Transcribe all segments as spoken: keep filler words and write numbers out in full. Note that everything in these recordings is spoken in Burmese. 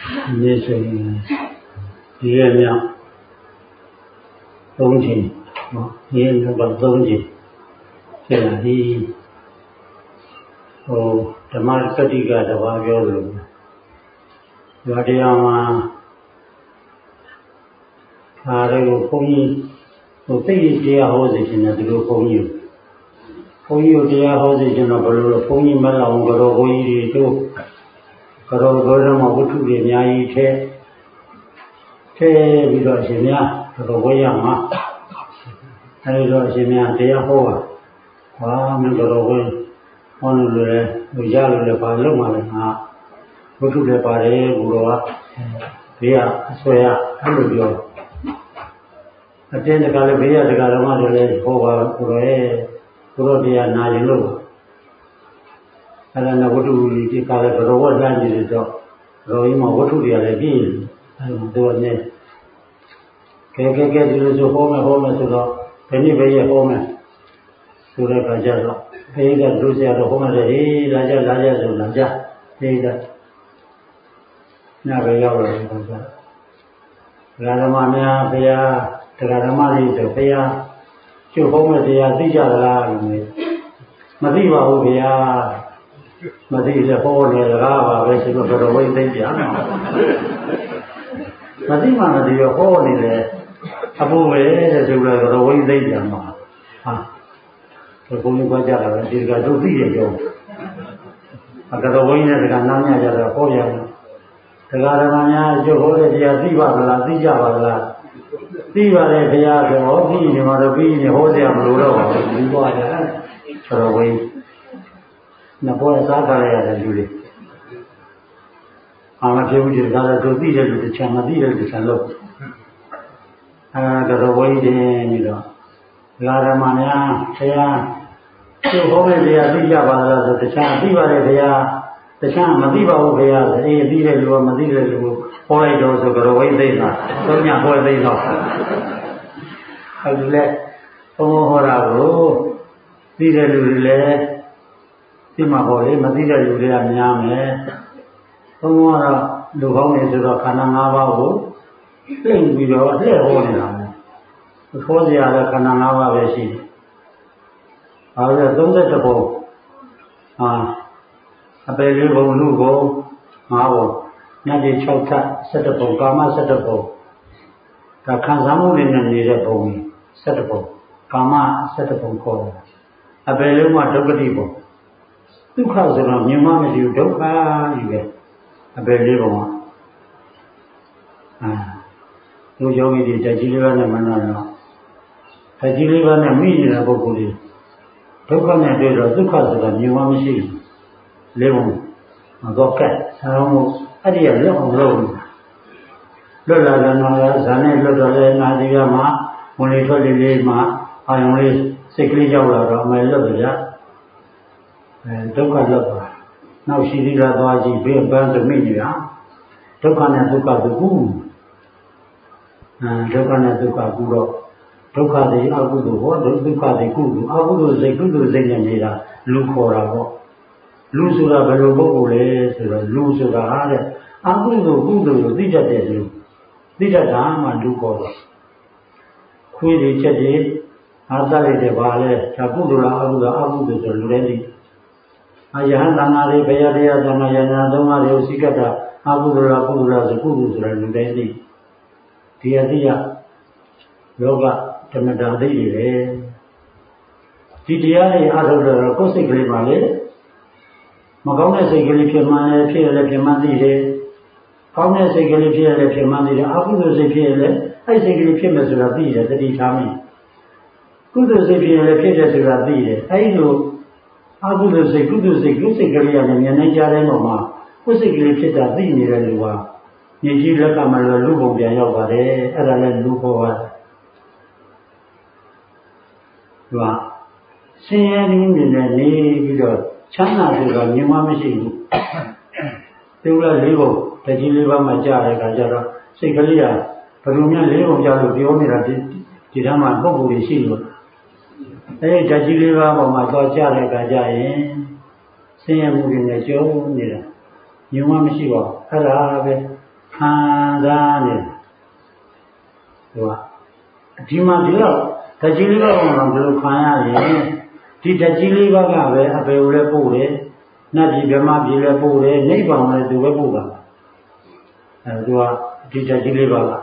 你是月亮冬季啊，月亮个冬季，这样的哦，他妈个地个的话标准，有这样吗？他这个风衣，我对于这样好事情呢，这个风衣，风衣有这样好事情呢，不如风衣买了我个都可以都。可是个人嘛，不注意伢一切，这比较什么呀？这个不一样啊。还有个什么呀？这样好啊！哇，那个都会，我那个嘞，我家里嘞把弄完了啊，不注意把这不罗啊，对呀，所以啊，很多标。那真的搞了不要这个的嘛，就来好吧，不罗哎，不罗这样拿人路。后来那我注意这搞了不罗我干的时候。rồi mà có thu địa là gì tôi này cái cái cái thứ số hôm nay hôm nay số đó cái này bây giờ hôm nay số này cả giờ rồi cái cái thứ giờ rồi hôm nay thì lá giờ lá giờ rồi lá giờ đây đó nhà bây giờ rồi bây giờ là làm mà nhà bây giờ từ là làm mà đi từ bây giờ chưa hôm nay thì bây giờ là mà đi vào bây giờ mà đi là phố này là vào cái sự cái đồ quay tây giản mà đi mà đi vào phố này là áp về là sự là cái đồ quay tây giản mà à cái phố này quan trọng là chỉ cái đồ gì vậy à cái đồ quay này là cái nam nhà giờ là phố nhà cái cái nam nhà chỗ phố này thì đi vào là đi ra vào là đi vào đây bây giờ thì họ đi nhưng mà đâu đi thì họ sẽ làm lúa đâu đi qua nhà cái đồ quay那不是啥个来的，对不对？俺们平时咱这做地的就是钱嘛，地的就是钱喽。啊，这个我一点那个，拉着嘛呢，这样，就后面这样地下把它是钱，地把的这样，这钱没地把我这样，哎，地的路没地的路，后来就是个我一点呐，都年过一点了。后来我们后来不，地的路嘞。ဒီမှာပေါ့လေမသိတဲ့လူတွေကများမယ်။ဘုံကတော့လူကောင်းနေဆိုတော့ခန္ဓာ၅ပါးကိုသိပြီးတော့လှည့်ဟောနေတာပဲ။ခေါ်စရာလည်းခန္ဓာ၅ပါးပဲရှိတယ်။အဲဒါသုံး၁ဘုံဟာအပေလေးဘုံလူဘုံ၅ဘုံညတိ၆ထပ်၁၁ဘုံကာမ၁၁ဘုံဒါခံစားမှုတွေနဲ့နေတဲ့ဘုံ၁၁ဘုံကာမ၁၁ဘုံခေါ်တယ်။အပေလေးကဒုက္ခတိဘုံဒုက္ခဆိုတော့မြင်မှမရှိဘူးဒုက္ခကြီးပဲအပေလေးပုံကအာသူယောဂီတွေတက်ကြီးလေးပါးနဲ့မနာတော့တက်ကြီးလေးပါးနဲ့မိနေတဲ့ပုဂ္ဂိုလ်တွေဒုက္ခနဲ့တွေ့တော့ဒုက္ခဆိုတာမြင်မှမရှိဘူးလေးပုံမတော့ကဲဆောင်းမှုအဲ့ဒီကလွတ်အောင်လုပ်လွတ်လာတယ်နော်ဇာနဲ့လွတ်တော့လဲနာဒီကမှာဝင်လေထွက်လေလေးမှာအာယုံလေးစိတ်ကလေးရောက်လာတော့အမယ်လွတ်တယ်ဗျအဲဒုက္ခလောက်ပါနောက်ရှိသေးတာသွားကြည့်ဘေးပန်းသမိညာဒုက္ခနဲ့ဒုက္ခတကူအဲဒုက္ခနဲ့ဒုက္ခကူတော့ဒုက္ခတွေအကုသိုလ်ဟောဒုက္ခတွေကုသိုလ်အကုသိုလ်စိတ်ကုသိုလ်စိတ်နဲ့နေတာလူခေါ်တာပေါ့လူဆိုတာဘယ်လိုပုဂ္ဂိုလ်လဲဆိုတော့လူဆိုတာဟာတဲ့အကုသိုလ်ကုသိုလ်ကိုသိတတ်တဲ့လူသိတတ်တာမှလူခေါ်တော့ခွေးတွေချက်တွေအားသက်လိုက်တဲ့ဘာလဲဒါကုသိုလ်လားအကုသိုလ်အကုသိုလ်ဆိုလူတိုင်းသိအယဟန်တန်ဃာတွေဘုရားတရားသံဃာယန္တာသုံးပါးတွေကိုစိကတာအကုသိုလ်လားကုသိုလ်လားဆိုကုသိုလ်ဆိုတာလူတိုင်းသိဒီအသိရလောကဓမ္မတာသိတွေပဲဒီတရားတွေအားထုတ်တော့ကိုယ်စိတ်ကလေးပါလေမကောင်းတဲ့စိတ်ကလေးဖြစ်မှလည်းဖြစ်ရလည်းဖြစ်မှသိတယ်ကောင်းတဲ့စိတ်ကလေးဖြစ်ရလည်းဖြစ်မှသိတယ်အကုသိုလ်စိတ်ဖြစ်ရလည်းအဲ့စိတ်ကလေးဖြစ်မယ်ဆိုတာသိတယ်တတိထားမယ်ကုသိုလ်စိတ်ဖြစ်ရလည်းဖြစ်တယ်ဆိုတာသိတယ်အဲ့လိုအကုသိုလ်စိတ်ကုသိုလ်စိတ်ကုစိတ်ကလေးရနဲ့ဉာဏ်နဲ့ကြားတဲ့ပုံမှာကုစိတ်ကလေးဖြစ်တာသိနေတဲ့လူဟာဉာဏ်ကြီးလက်ကမှလည်းလူပုံပြန်ရောက်ပါတယ်အဲ့ဒါလည်းလူပေါ်ပါတယ်သူကဆင်းရဲခြင်းတွေနဲ့နေပြီးတော့ချမ်းသာဆိုတာမြင်မှမရှိဘူးသူကလေးပုံတကြီးလေးပါးမှကြားတဲ့အခါကျတော့စိတ်ကလေးကဘယ်လိုများလေးပုံကြားလို့ပြောနေတာဒီဒီထဲမှာပုံပုံတွေရှိလို့အဲဒီဓာတ်ကြီးလေးပါးပေါ်မှာတော့ကြားတဲ့အခါကျရင်ဆင်းရဲမှုတွေနဲ့ကြုံနေတာမြင်မှမရှိပါဘူးအဲ့ဒါပဲခံစားနေဟိုကဒီမှာဒီတော့ဓာတ်ကြီးလေးပါးကတော့ဘယ်လိုခံရရင်ဒီဓာတ်ကြီးလေးပါးကပဲအပေကိုလည်းပို့တယ်နတ်ပြည်ဗမာပြည်လည်းပို့တယ်နိဗ္ဗာန်လည်းသူပဲပို့တာအဲသူကဒီဓာတ်ကြီးလေးပါးက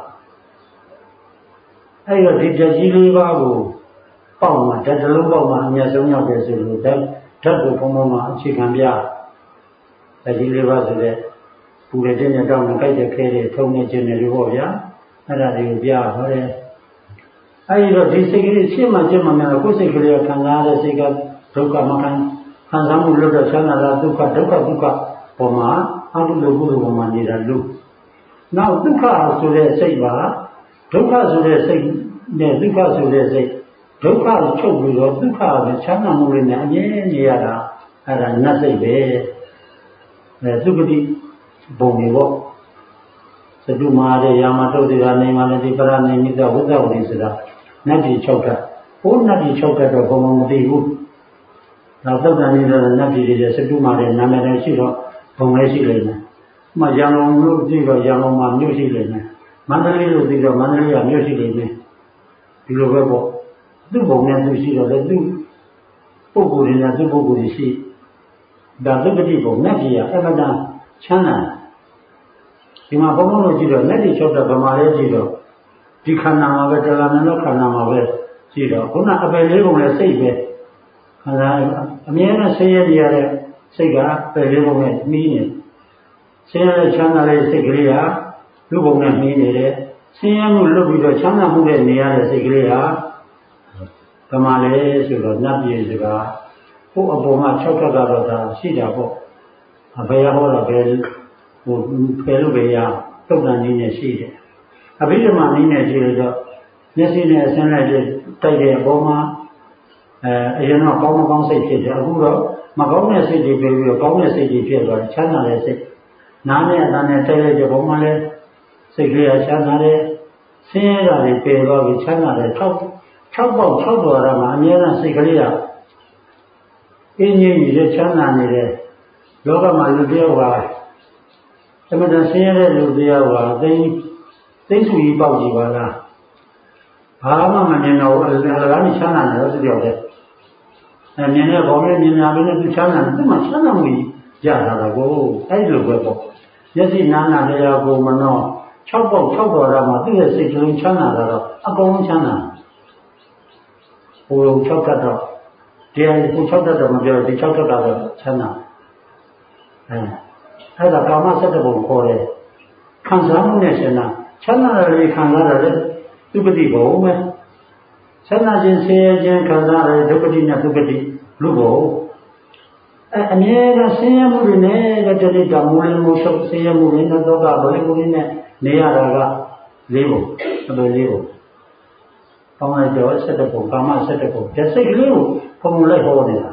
အဲ့တော့ဒီဓာတ်ကြီးလေးပါးကိုပေါက်မှာဓာတ်တစ်လုံးပေါက်မှာအမြတ်ဆုံးရောက်တယ်ဆိုလို့ဓာတ်ဓာတ်ကိုဘုံဘုံမှာအခြေခံပြဓာတ်ကြီးလေးပါးဆိုတဲ့ပူတဲ့တဲ့တောင်းနဲ့ကြိုက်တဲ့ခဲတဲ့ထုံနေခြင်းတွေလို့ပေါ့ဗျာအဲ့ဒါတွေကိုပြဟောတယ်အဲ့ဒီတော့ဒီစိတ်ကလေးရှင်းမှရှင်းမှများတော့ကိုယ်စိတ်ကလေးခံစားရတဲ့စိတ်ကဒုက္ခမခံခံစားမှုလို့တော့ချမ်းသာတာဒုက္ခဒုက္ခဒုက္ခပေါ်မှာအတုလို့ကုသိုလ်ပေါ်မှာနေတာလို့နောက်ဒုက္ခဆိုတဲ့စိတ်ပါဒုက္ခဆိုတဲ့စိတ်နဲ့ဒုက္ခဆိုတဲ့စိတ်ဒုက္ခကိုချုပ်ပြီးတော့ဒုက္ခပဲချမ်းသာမှုလေးနဲ့အမြဲနေရတာအဲ့ဒါနတ်စိတ်ပဲအဲသုခတိဘုံတွေပေါ့သတုမာတဲ့ယာမတုတ်တရားနေမှလည်းဒီပရဏိမိတဝိသဝတိဆိုတာနတ်ကြီး၆ဓာတ်ဟိုနတ်ကြီး၆ဓာတ်တော့ဘုံဘုံမသိဘူးနောက်သုတ်တန်နေတဲ့နတ်ကြီးတွေသတုမာတဲ့နာမည်တွေရှိတော့ဘုံလေးရှိလိမ့်မယ်ဥပမာရန်ကုန်လို့သိတော့ရန်ကုန်မှာမြို့ရှိလိမ့်မယ်မန္တလေးလို့သိတော့မန္တလေးကမြို့ရှိလိမ့်မယ်ဒီလိုပဲပေါ့သူ့ဘုံနဲ့သူရှိတော့လေသူ့ပုဂ္ဂိုလ်တွေနဲ့သူ့ပုဂ္ဂိုလ်တွေရှိဒါသုခတိဘုံနတ်ကြီးကအမှန်တန်ချမ်းသာဒီမှာဘုံဘုံလို့ကြည့်တော့လက်တွေချုပ်တော့ဗမာလေးကြည့်တော့ဒီခန္ဓာမှာပဲတရားနာတော့ခန္ဓာမှာပဲကြည့်တော့ခုနအပယ်လေးပုံနဲ့စိတ်ပဲခန္ဓာအမြဲတမ်းဆင်းရဲနေရတဲ့စိတ်ကအပယ်လေးပုံနဲ့နှီးနေဆင်းရဲတဲ့ချမ်းသာတဲ့စိတ်ကလေးကလူပုံနဲ့နှီးနေတဲ့ဆင်းရဲမှုလွတ်ပြီးတော့ချမ်းသာမှုနဲ့နေရတဲ့စိတ်ကလေးကဗမာလေးဆိုတော့နတ်ပြည်စကားဟိုအပေါ်မှာ၆ထပ်ကတော့ဒါရှိတာပေါ့အဘယ်ဟောတော့ဘယ်ဟိုဖယ်လို့ပဲရတုတ်တန်ကြီးနဲ့ရှိတယ်အဘိဓမ္မာနည်းနဲ့ကြည့်လို့တော့မျက်စိနဲ့အစင်းလိုက်တိုက်တဲ့အပေါ်မှာအဲအရင်တော့ကောင်းမကောင်းစိတ်ဖြစ်တယ်အခုတော့မကောင်းတဲ့စိတ်တွေပြီးပြီးတော့ကောင်းတဲ့စိတ်တွေဖြစ်သွားတယ်ချမ်းသာတဲ့စိတ်နားနဲ့အသံနဲ့တိုက်လိုက်တဲ့ပုံမှန်လဲစိတ်ကလေးကချမ်းသာတယ်ဆင်းရဲတာတွေပယ်သွားပြီးချမ်းသာတယ်၆၆ပေါက်၆တော်ရမှာအများအားစိတ်ကလေးကအင်းကြီးကြီးချမ်းသာနေတဲ့လောကမှာလူတယောက်ကအမှန်တန်ဆင်းရဲတဲ့လူတယောက်ကသိသိစုကြီးပေါက်ကြည့်ပါလားဘာမှမမြင်တော့အလကားနဲ့ချမ်းသာနေတော့သူတယောက်တည်းအဲမြင်တဲ့ဘောလေးမြင်ရပြီးနဲ့သူချမ်းသာတယ်သူမှချမ်းသာမှုရတာတော့ကိုအဲ့လိုပဲပေါ့မျက်စိနားနာတရားကိုမနှော၆ပေါက်၆တော်ရမှာသူ့ရဲ့စိတ်ကလေးချမ်းသာတာတော့အကုန်လုံးချမ်းသာဟို၆တတ်တော့တရားဟို၆တတ်တော့မပြောဒီ၆တတ်တော့ချမ်းသာအဲအဲ့ဒါကာမစက်တဘုံခေါ်တယ်ခံစားမှုနဲ့ရှင်နာချမ်းသာတယ်ခံစားတယ်သုပတိဘုံပဲချမ်းသာခြင်းဆင်းရဲခြင်းခံစားတယ်ဒုက္ခတိနဲ့သုပတိလူဘုံအဲအမြဲတမ်းဆင်းရဲမှုတွေနဲ့တတိတမူလမှုချုပ်ဆင်းရဲမှုတွေနဲ့ဒုက္ခဗလိမှုတွေနဲ့နေရတာကလေးဘုံအပေလေးဘုံကောင်းလိုက်တော့စက်တဘုံကာမစက်တဘုံဒီစိတ်ကလေးကိုဘုံလိုက်ဟောနေတာ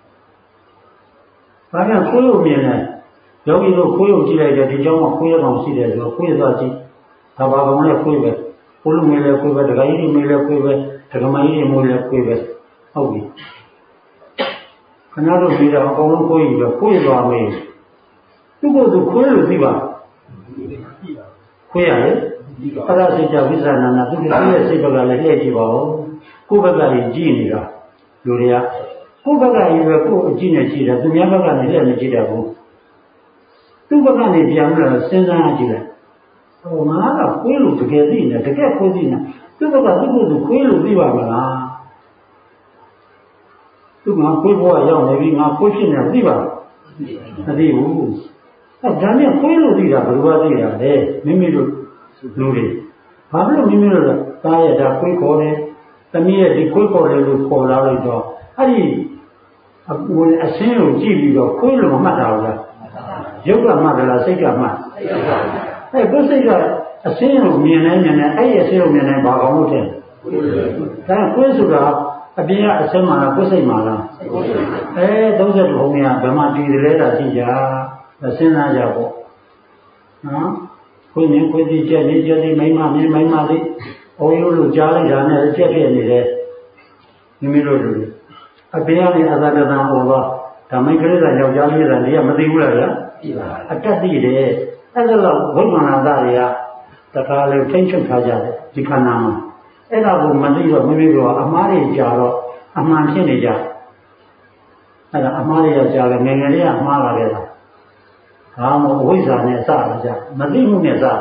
ဘာကြောင့်ကိုယ်ကိုမြင်လဲယောဂီတို့ခွေးကိုကြည့်လိုက်တယ်ဒီကြောင့်မှခွေးရကောင်ရှိတယ်ဆိုတော့ခွေးသွားကြည့်ဒါဘာကောင်လဲခွေးပဲကိုလူမေးလဲခွေးပဲဒကာကြီးမေးလဲခွေးပဲဒကမကြီးမေးလဲခွေးပဲဟုတ်ပြီခဏတော့ပြီးတော့အကောင်လုံးခွေးကြီးပဲခွေးသွားမေးသူ့ကိုယ်သူခွေးလို့သိပါခွေးရတယ်အရစိတ်တဝိဇ္ဇာနာနာသူ့ရဲ့စိတ်ဘက်ကလည်းလှည့်ကြည့်ပါဦးကိုယ့်ဘက်ကကြီးကြည့်နေတာလူတွေကကိုယ့်ဘက်ကကြီးပဲကိုယ့်အကြည့်နဲ့ကြည့်တယ်သူများဘက်ကလည်းလှည့်နေကြည့်တယ်ဘူးသူ့ဘက်ကနေပြန်ပြီးတော့စဉ်းစားကြည့်လိုက်ဟိုငါကခွေးလို့တကယ်သိနေတကယ်ခွေးသိနေသူ့ဘက်ကသူ့ကိုယ်သူခွေးလို့သိပါမလားသူကခွေးဘဝရောက်နေပြီငါခွေးဖြစ်နေသိပါမသိဘူးအဲဒါနဲ့ခွေးလို့သိတာဘယ်လိုသိတာလဲမိမိတို့လူတွေဘာလို့မိမိတို့သားရတာခွေးခေါ်တယ်သမီးရဲ့ဒီခွေးခေါ်တယ်လို့ခေါ်လာလို့တော့အဲ့ဒီအဆင်းကိုကြည့်ပြီးတော့ခွေးလို့မမှတ်တာဘူးလားရုပ်ကမှတ်တယ်လားစိတ်ကမှတ်အဲကိုယ်စိတ်ကအဆင်းကိုမြင်နေမြင်နေအဲ့ဒီအဆင်းကိုမြင်နေဘာကောင်းလို့ထင်ဒါကိုယ်ဆိုတာအပြင်ကအဆင်းမှလားကိုယ်စိတ်မှလားအဲသုံးဆယ်ဘုံကဘယ်မှာတည်တယ်လဲတာရှိကြစဉ်းစားကြပေါ့နော်ကိုယ်မြင်ကိုယ်သိချက်လေးချက်လေးမိမမြင်မိမလေးအိုးရိုးလို့ကြားလိုက်တာနဲ့ချက်ဖြစ်နေတယ်မိမိတို့လူအပြင်ကနေအသာတသာဟောတော့ဒါမိတ်ကလေးကယောက်ျားလေးကလည်းမသိဘူးလားဗျာအတက်သိတယ်အဲ့ဒါတော့ဝိမာနသားတွေကတခါလေထိမ့်ချုပ်ထားကြတယ်ဒီခန္ဓာမှာအဲ့ဒါကိုမသိတော့မိမိကအမှားတွေကြာတော့အမှန်ဖြစ်နေကြအဲ့ဒါအမှားတွေကကြာတယ်ငယ်ငယ်လေးကအမှားလာခဲ့တာဒါမှမဟုတ်အဝိဇ္ဇာနဲ့စတာကြမသိမှုနဲ့စတာ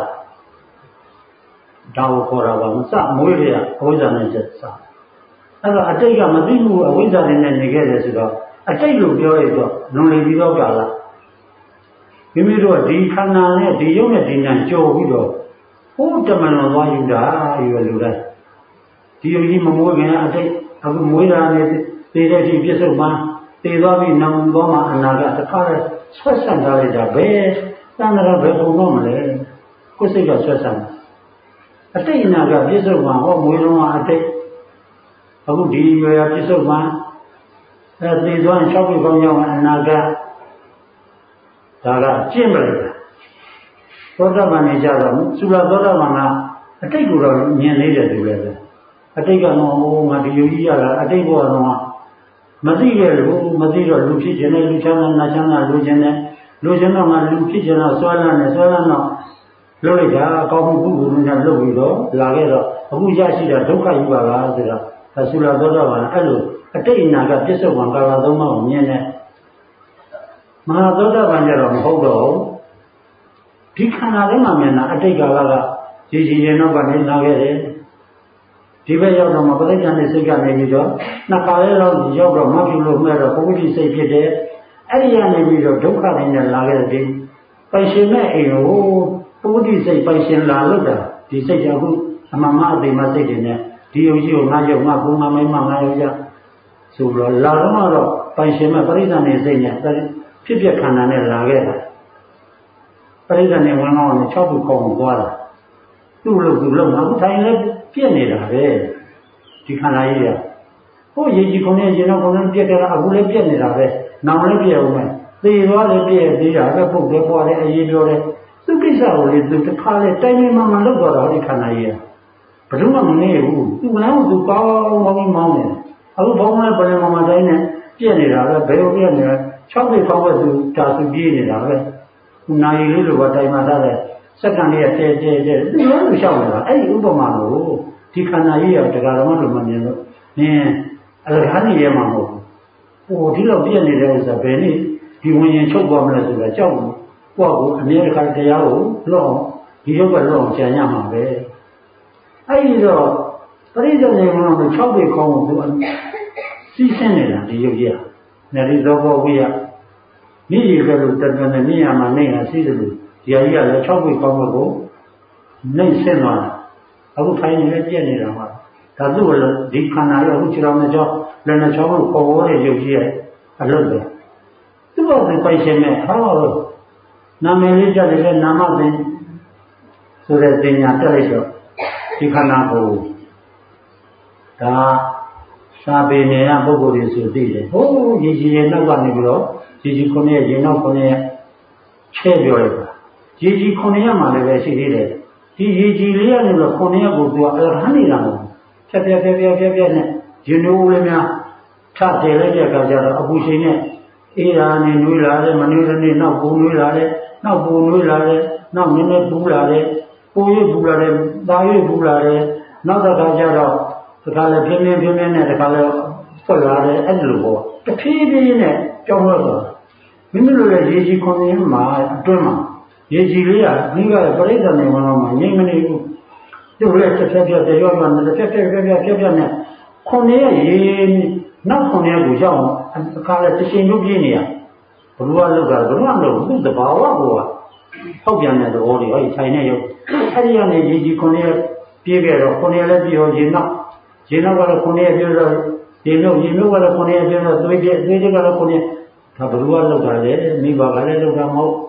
ဒါကိုခေါ်တာပါမစမွေးတွေကအဝိဇ္ဇာနဲ့စတာအဲ့တော့အတိတ်ကမသိမှုအဝိဇ္ဇာနဲ့နေခဲ့တယ်ဆိုတော့အတိတ်လို့ပြောရတော့လွန်လေပြီးတော့ကြာလာမိမိတို့ဒီခန္ဓာနဲ့ဒီရုပ်နဲ့ဒီနာကြော်ပြီးတော့ဟိုးတမန်တော်သွားယူတာယူလူတိုင်းဒီယုံကြီးမမွေးခင်အတိတ်အခုမွေးတာနဲ့သေတဲ့အထိပြစ္ဆုတ်မှသေသွားပြီးနောင်သွားမှအနာကတခါလဲဆွတ်ဆန့်ထားလိုက်တာဘယ်သံဃာဘယ်ပုံတော့မလဲကိုယ်စိတ်ကဆွတ်ဆန့်အတိတ်အနာကပြစ္ဆုတ်မှဟောမွေးတော့မှအတိတ်အခုဒီရွယ်ပြစ္ဆုတ်မှအဲသေသွားရင်၆ခုကောင်းကြောင်းအနာကဒါကကျင့်မလိုက်တာသောတာပန်နေကြတော့သုလသောတာပန်ကအတိတ်ကိုတော့မြင်နေတယ်သူလည်းပဲအတိတ်ကတော့ဟိုငါဒီယုံကြီးရတာအတိတ်ဘောကတော့မသိခဲ့လို့မသိတော့လူဖြစ်ခြင်းနဲ့လူချမ်းသာနာချမ်းသာလူခြင်းနဲ့လူခြင်းတော့ငါလူဖြစ်ခြင်းတော့ဆွဲလန်းနဲ့ဆွဲလန်းတော့လုပ်လိုက်တာအကောင်းမှုကုသိုလ်နဲ့လုပ်ပြီးတော့လာခဲ့တော့အခုရရှိတာဒုက္ခယူပါလားဆိုတော့သုလသောတာပန်အဲ့လိုအတိတ်အနာကပြစ္ဆုတ်ပံကာလသုံးပါးကိုမြင်တဲ့မဟာသောတာပန်ကြတော့မဟုတ်တော့ဒီခန္ဓာထဲမှာမြင်တာအတိတ်ကာလကရည်ရည်ရင်တော့ကနေလာခဲ့တယ်ဒီဘက်ရောက်တော့မှပဋိဉာဏ်နဲ့စိတ်ကနေပြီးတော့နှစ်ခါလေးတော့ရောက်တော့မဖြစ်လို့မဲ့တော့ပုဂ္ဂိုလ်စိတ်ဖြစ်တယ်အဲ့ဒီကနေပြီးတော့ဒုက္ခတွေနဲ့လာခဲ့တဲ့ပိုင်ရှင်မဲ့အိမ်ကိုပုဂ္ဂိုလ်စိတ်ပိုင်ရှင်လာလို့တာဒီစိတ်ကအခုအမှန်မှအသိမှစိတ်တွေနဲ့ဒီယုံကြည်ကိုငါယုံငါဘုံငါမိမငါယောက်ျားဆိုတော့လာတော့တော့ပိုင်ရှင်မဲ့ပဋိဉာဏ်နဲ့စိတ်နဲ့ဖြစ်ပြခန္ဓာနဲ့လာခဲ့တာပရိသတ်နဲ့ဝင်ကောင်းနဲ့၆ခုကောင်းသွားတာသူ့လို့သူ့လို့အခုထိုင်လဲပြည့်နေတာပဲဒီခန္ဓာကြီးကဟိုရေကြီးခုနဲ့ရေနောက်ခုနဲ့ပြည့်ကြတာအခုလည်းပြည့်နေတာပဲနောင်လည်းပြည့်အောင်မယ်သေသွားလည်းပြည့်သေးတာပဲပုတ်တယ်ပွားတယ်အေးပြောတယ်သူကိစ္စကိုလေသူတစ်ခါလဲတိုင်းတိုင်းမှမှလောက်သွားတာဒီခန္ဓာကြီးကဘယ်သူမှမနေဘူးသူ့လမ်းကိုသူကောင်းကောင်းမောင်းနေအခုဘုံနဲ့ပြင်မှမှတိုင်းနဲ့ပြည့်နေတာပဲဘယ်လိုပြည့်နေလဲ၆ခုကောင်းပဲသူတာသူပြေးနေတာပဲနိုင်လေးလိုပဲတိုင်မှထားတဲ့စက္ကန့်လေးကတဲတဲတဲသူ့လုံးကိုရှောက်နေတာအဲ့ဒီဥပမာကိုဒီခန္ဓာကြီးရောတရားတော်မှလို့မမြင်လို့နင်းအလကားနေရမှာမဟုတ်ဘူးဟိုဒီလောက်ပြည့်နေတဲ့ဥစ္စာဘယ်နည်းဒီဝင်ရင်ချုပ်သွားမလဲဆိုတာကြောက်ဘူးကိုယ့်ကိုအမြဲတခါတရားကိုလော့အောင်ဒီရုပ်ကလော့အောင်ကြံရမှာပဲအဲ့ဒီတော့ပရိသေနေမှာ၆ပေခေါင်းကိုသူစီးဆင်းနေတာဒီရုပ်ကြီးကနေဒီသောဘောဝိယမိရီကလို့တတနဲ့နေရမှာနေရစီးတယ်လို့ဒီအကြီးကလည်း၆ခုကောင်းလို့ကိုနှိမ့်ဆင်းသွားတာအခုထိုင်နေလည်းပြည့်နေတာမှာဒါသူ့ကိုဒီခန္ဓာရောအခုခြေတော်နဲ့ကြောလည်းနဲ့ချောင်းလို့ပေါ်ပေါ်တဲ့ရုပ်ကြီးရဲ့အလုပ်ပဲသူ့ဘောကပိုင်ရှင်နဲ့ဟောနာမည်လေးကြတယ်လေနာမသိဆိုတဲ့ပညာတက်လိုက်တော့ဒီခန္ဓာကိုဒါစာပေနယ်ကပုဂ္ဂိုလ်တွေဆိုသိတယ်ဟိုးရည်ကြီးရဲ့နောက်ကနေပြီးတော့ရည်ကြီးခုနှစ်ရဲ့နောက်ခုနှစ်ရဲ့ချဲ့ပြောလိုက်တာရည်ကြီးခုနှစ်ရဲ့မှာလည်းပဲရှိသေးတယ်ဒီရည်ကြီးလေးကနေပြီးတော့ခုနှစ်ရဲ့ကိုသူကအလဟန်နေတာမဟုတ်ဖြက်ဖြက်ဖြက်ဖြက်ဖြက်ဖြက်နဲ့ရင်နိုးလေးများထတယ်လိုက်တဲ့အခါကျတော့အပူချိန်နဲ့အေးရာနဲ့နွေးလာတယ်မနွေးတဲ့နေ့နောက်ပူနွေးလာတယ်နောက်ပူနွေးလာတယ်နောက်နည်းနည်းပူလာတယ်ပူရပူလာတယ်သားရပူလာတယ်နောက်တစ်ခါကျတော့ဒီကလည်းပြင်းပြင်းပြင်းပြင်းနဲ့ဒီကလည်းဖွက်လာတယ်အဲ့လိုပေါ့တဖြည်းဖြည်းနဲ့ကြောင်းလို့ဆိုတာမိမိတို့ရဲ့ရေကြီးခွန်ရင်းမှာအတွင်းမှာရေကြီးလေးကမိကပရိသတ်နေဝင်တော့မှငြိမ်မနေဘူးသူ့ရဲ့တစ်ဖြက်ဖြက်တရောမှတစ်ဖြက်ဖြက်ဖြက်ဖြက်ဖြက်ဖြက်နဲ့ခွန်ရဲ့ရေနောက်ခွန်ရဲ့ကိုရောက်အခါလည်းတစ်ချိန်လုံးပြင်းနေရဘလူကလောက်တာဘလူကမလို့သူ့တဘာဝကိုကဟောက်ပြန်တဲ့သဘောတွေဟောဒီထိုင်နေရုပ်အဲ့ဒီကနေရေကြီးခွန်ရဲ့ပြေးခဲ့တော့ခွန်ရဲ့လည်းပြေရောရေနောက်ရေနောက်ကတော့ခွန်ရဲ့ပြေတော့ရေမြုပ်ရေမြုပ်ကတော့ခွန်ရဲ့ပြေတော့သွေးပြေသွေးပြေကတော့ခွန်ရဲ့ဒါဘလူကလောက်တာလေမိဘကလည်းလောက်တာမဟုတ်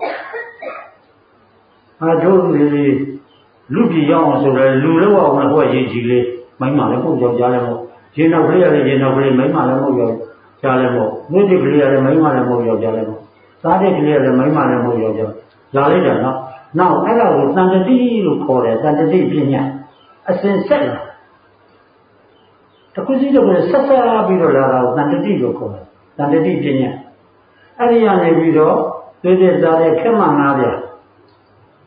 အာတို့လူလူပြည်ရောက်အောင်ဆိုတော့လူလောက်အောင်လည်းဟိုကရေကြီးလေးမိုင်းမှလည်းပုတ်ကြောက်ကြလည်းမဟုတ်ရေနောက်ကလေးရတယ်ရေနောက်ကလေးမိုင်းမှလည်းမဟုတ်ရောက်ကြလည်းမဟုတ်ငွေတိကလေးရတယ်မိုင်းမှလည်းမဟုတ်ရောက်ကြလည်းမဟုတ်သားတဲ့ကလေးရတယ်မိုင်းမှလည်းမဟုတ်ရောက်ကြလာလိုက်တာနော်နောက်အဲ့ဒါကိုတန်တတိလို့ခေါ်တယ်တန်တတိပညာအစဉ်ဆက်လာတခုစီတော့ဆက်ဆက်ပြီးတော့လာတာကိုတန်တတိလို့ခေါ်တယ်တန်တတိပညာအဲ့ဒီကနေပြီးတော့သိတဲ့သားတဲ့ခက်မှန်ငါးပြ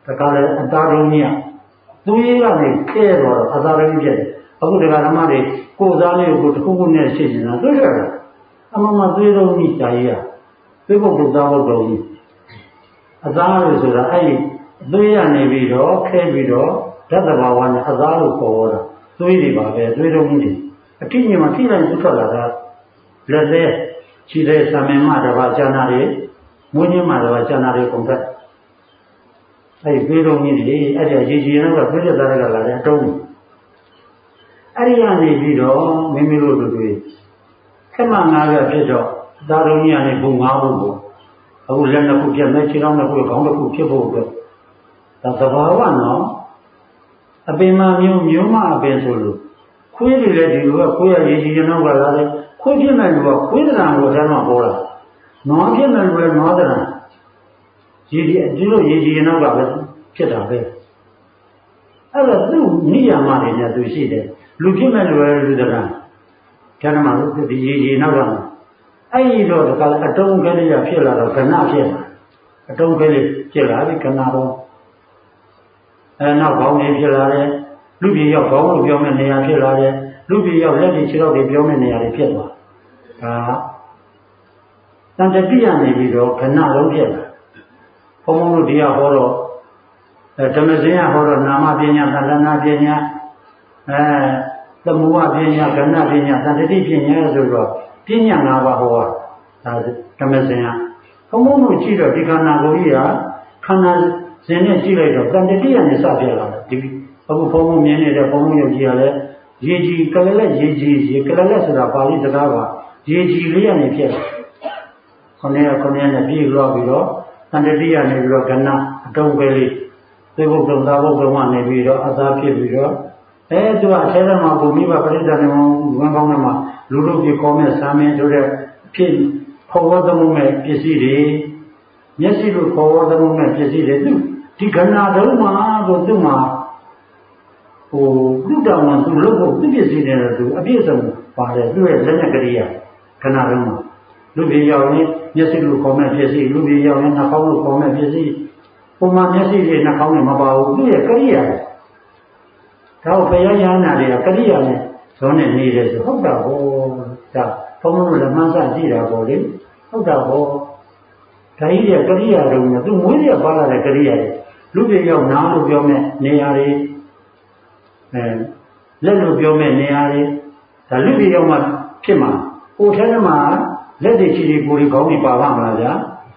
တခါလေအသားလုံးကြီးကသူ့ရေးကနေခဲတော့အသားလုံးကြီးဖြစ်တယ်အခုဒကာဓမ္မတွေကိုယ်စားလေးကိုတစ်ခုခုနဲ့ရှင်းနေတာတွေ့ရတာအမှန်မှသွေးလုံးကြီးကြာကြီးရသွေးပုတ်ပုတ်သားပုတ်တော်ကြီးအသားလို့ဆိုတာအဲ့ဒီသွေးရနေပြီးတော့ခဲပြီးတော့ဓာတ်သဘာဝနဲ့အသားလို့ခေါ်တာသွေးတွေပါပဲသွေးလုံးကြီးအတိအမြင်မှာထိလိုက်သူထွက်လာတာလက်သေးခြေသေးဆံမင်မတဘာကျန်တာတွေမွေးညင်းမှတဘာကျန်တာတွေကုန်တတ်အဲ့ဒီသွေးလုံးကြီးတွေအဲ့ဒီရေကြီးရင်တော့သွေးတဲ့သားတွေကလာတယ်အတုံးအဲ့ဒီကနေပြီးတော့မိမိတို့တို့တွေခက်မှငါးရဖြစ်တော့သားတော်ကြီးကနေဘုံငါးဘုံကိုအခုလက်နှစ်ခုပြတ်မဲ့ခြေထောက်နှစ်ခုခေါင်းတစ်ခုဖြစ်ဖို့အတွက်ဒါသဘာဝနော်အပင်မမျိုးမျိုးမအပင်ဆိုလို့ခွေးတွေလည်းဒီလိုကခွေးရရေကြီးရင်တော့ကလာတယ်ခွေးဖြစ်မဲ့လူကခွေးတံကိုတန်းမှပေါ်လာနွားဖြစ်မဲ့လူလည်းနွားတံရေကြီးအကျိုးရေကြီးရင်တော့ကပဲဖြစ်တာပဲအဲ့တော့သူ့နိယာမတွေနဲ့သူရှိတယ်လူဖြစ်မဲ့လူလည်းလူတံကျမ်းမှာလို့ဒီရေကြီးနောက်ကအဲ့ဒီတော့ဒါကလည်းအတုံးကလေးရဖြစ်လာတော့ကဏဖြစ်လာအတုံးကလေးဖြစ်လာပြီကဏတော့အဲနောက်ခေါင်းလေးဖြစ်လာတယ်လူပြည်ရောက်ခေါင်းလို့ပြောမဲ့နေရာဖြစ်လာတယ်လူပြည်ရောက်လက်တွေခြေထောက်တွေပြောမဲ့နေရာတွေဖြစ်သွားဒါတန်တတိယနေပြီးတော့ခဏလုံးဖြစ်လာဘုံဘုံတို့ဒီကဟောတော့အဲဓမ္မစင်ကဟောတော့နာမပညာသန္တနာပညာအဲသမုဝပညာကဏပညာတန်တတိပညာဆိုတော့ပညာ၅ပါးဟောတာဒါဓမ္မစင်ကဘုံဘုံတို့ကြည့်တော့ဒီခန္ဓာကိုယ်ကြီးကခန္ဓာဇင်နဲ့ကြည့်လိုက်တော့တန်တတိယနဲ့စပြလာတယ်ဒီအခုဘုံဘုံမြင်နေတဲ့ဘုံဘုံယုတ်ကြီးကလည်းရေကြီးကလလက်ရေကြီးရေကလလက်ဆိုတာပါဠိစကားကရေကြီးလေးရနေဖြစ်တယ်ခொနည်းခொနည်းနဲ့ပြေလို့ပြီးတော့တန်တတိယနေပြီးတော့ကဏအတုံးပဲလေးသေဘုဒ္ဓသာဘုဒ္ဓကနေပြီးတော့အသာဖြစ်ပြီးတော့အဲသူကအထဲထဲမှာဘုမိဘပရိသတ်နေဝန်ကောင်းထဲမှာလူတို့ပြေခေါ်မဲ့စာမင်းတို့တဲ့ဖြစ်ခေါ်ဝတ်သမှုမဲ့ပစ္စည်းတွေမျက်စိလိုခေါ်ဝတ်သမှုမဲ့ပစ္စည်းတွေသူဒီခဏတုံးမှာကိုသူ့မှာဟိုသူ့တောင်မှသူ့လို့ဖို့သူ့ပစ္စည်းတွေသူအပြည့်စုံပါတယ်သူ့ရဲ့လက်နဲ့ကလေးရခဏတုံးမှာလူပြေရောက်ရင်မျက်စိလိုခေါ်မဲ့ပစ္စည်းလူပြေရောက်ရင်နှာခေါင်းလိုခေါ်မဲ့ပစ္စည်းပုံမှန်မျက်စိတွေနှာခေါင်းတွေမပါဘူးသူ့ရဲ့ကလေးရတော့ဘုရားရဟန္တာတွေကကရိယာနဲ့ဇောနဲ့နေတယ်ဆိုဟုတ်တာဟောဒါဘုန်းဘုန်းတို့လည်းမှန်းဆကြည့်တာပေါ့လေဟုတ်တာဟောဒါကြီးတွေကကရိယာတုံးနဲ့သူမွေးရပါလာတဲ့ကရိယာတွေလူတွေရောက်နားလို့ပြောမဲ့နေရာတွေအဲလက်လို့ပြောမဲ့နေရာတွေဒါလူတွေရောက်မှဖြစ်မှာဟိုထဲမှာလက်တွေချီချီကိုယ်ခေါင်းတွေပါပါမလားဗျာ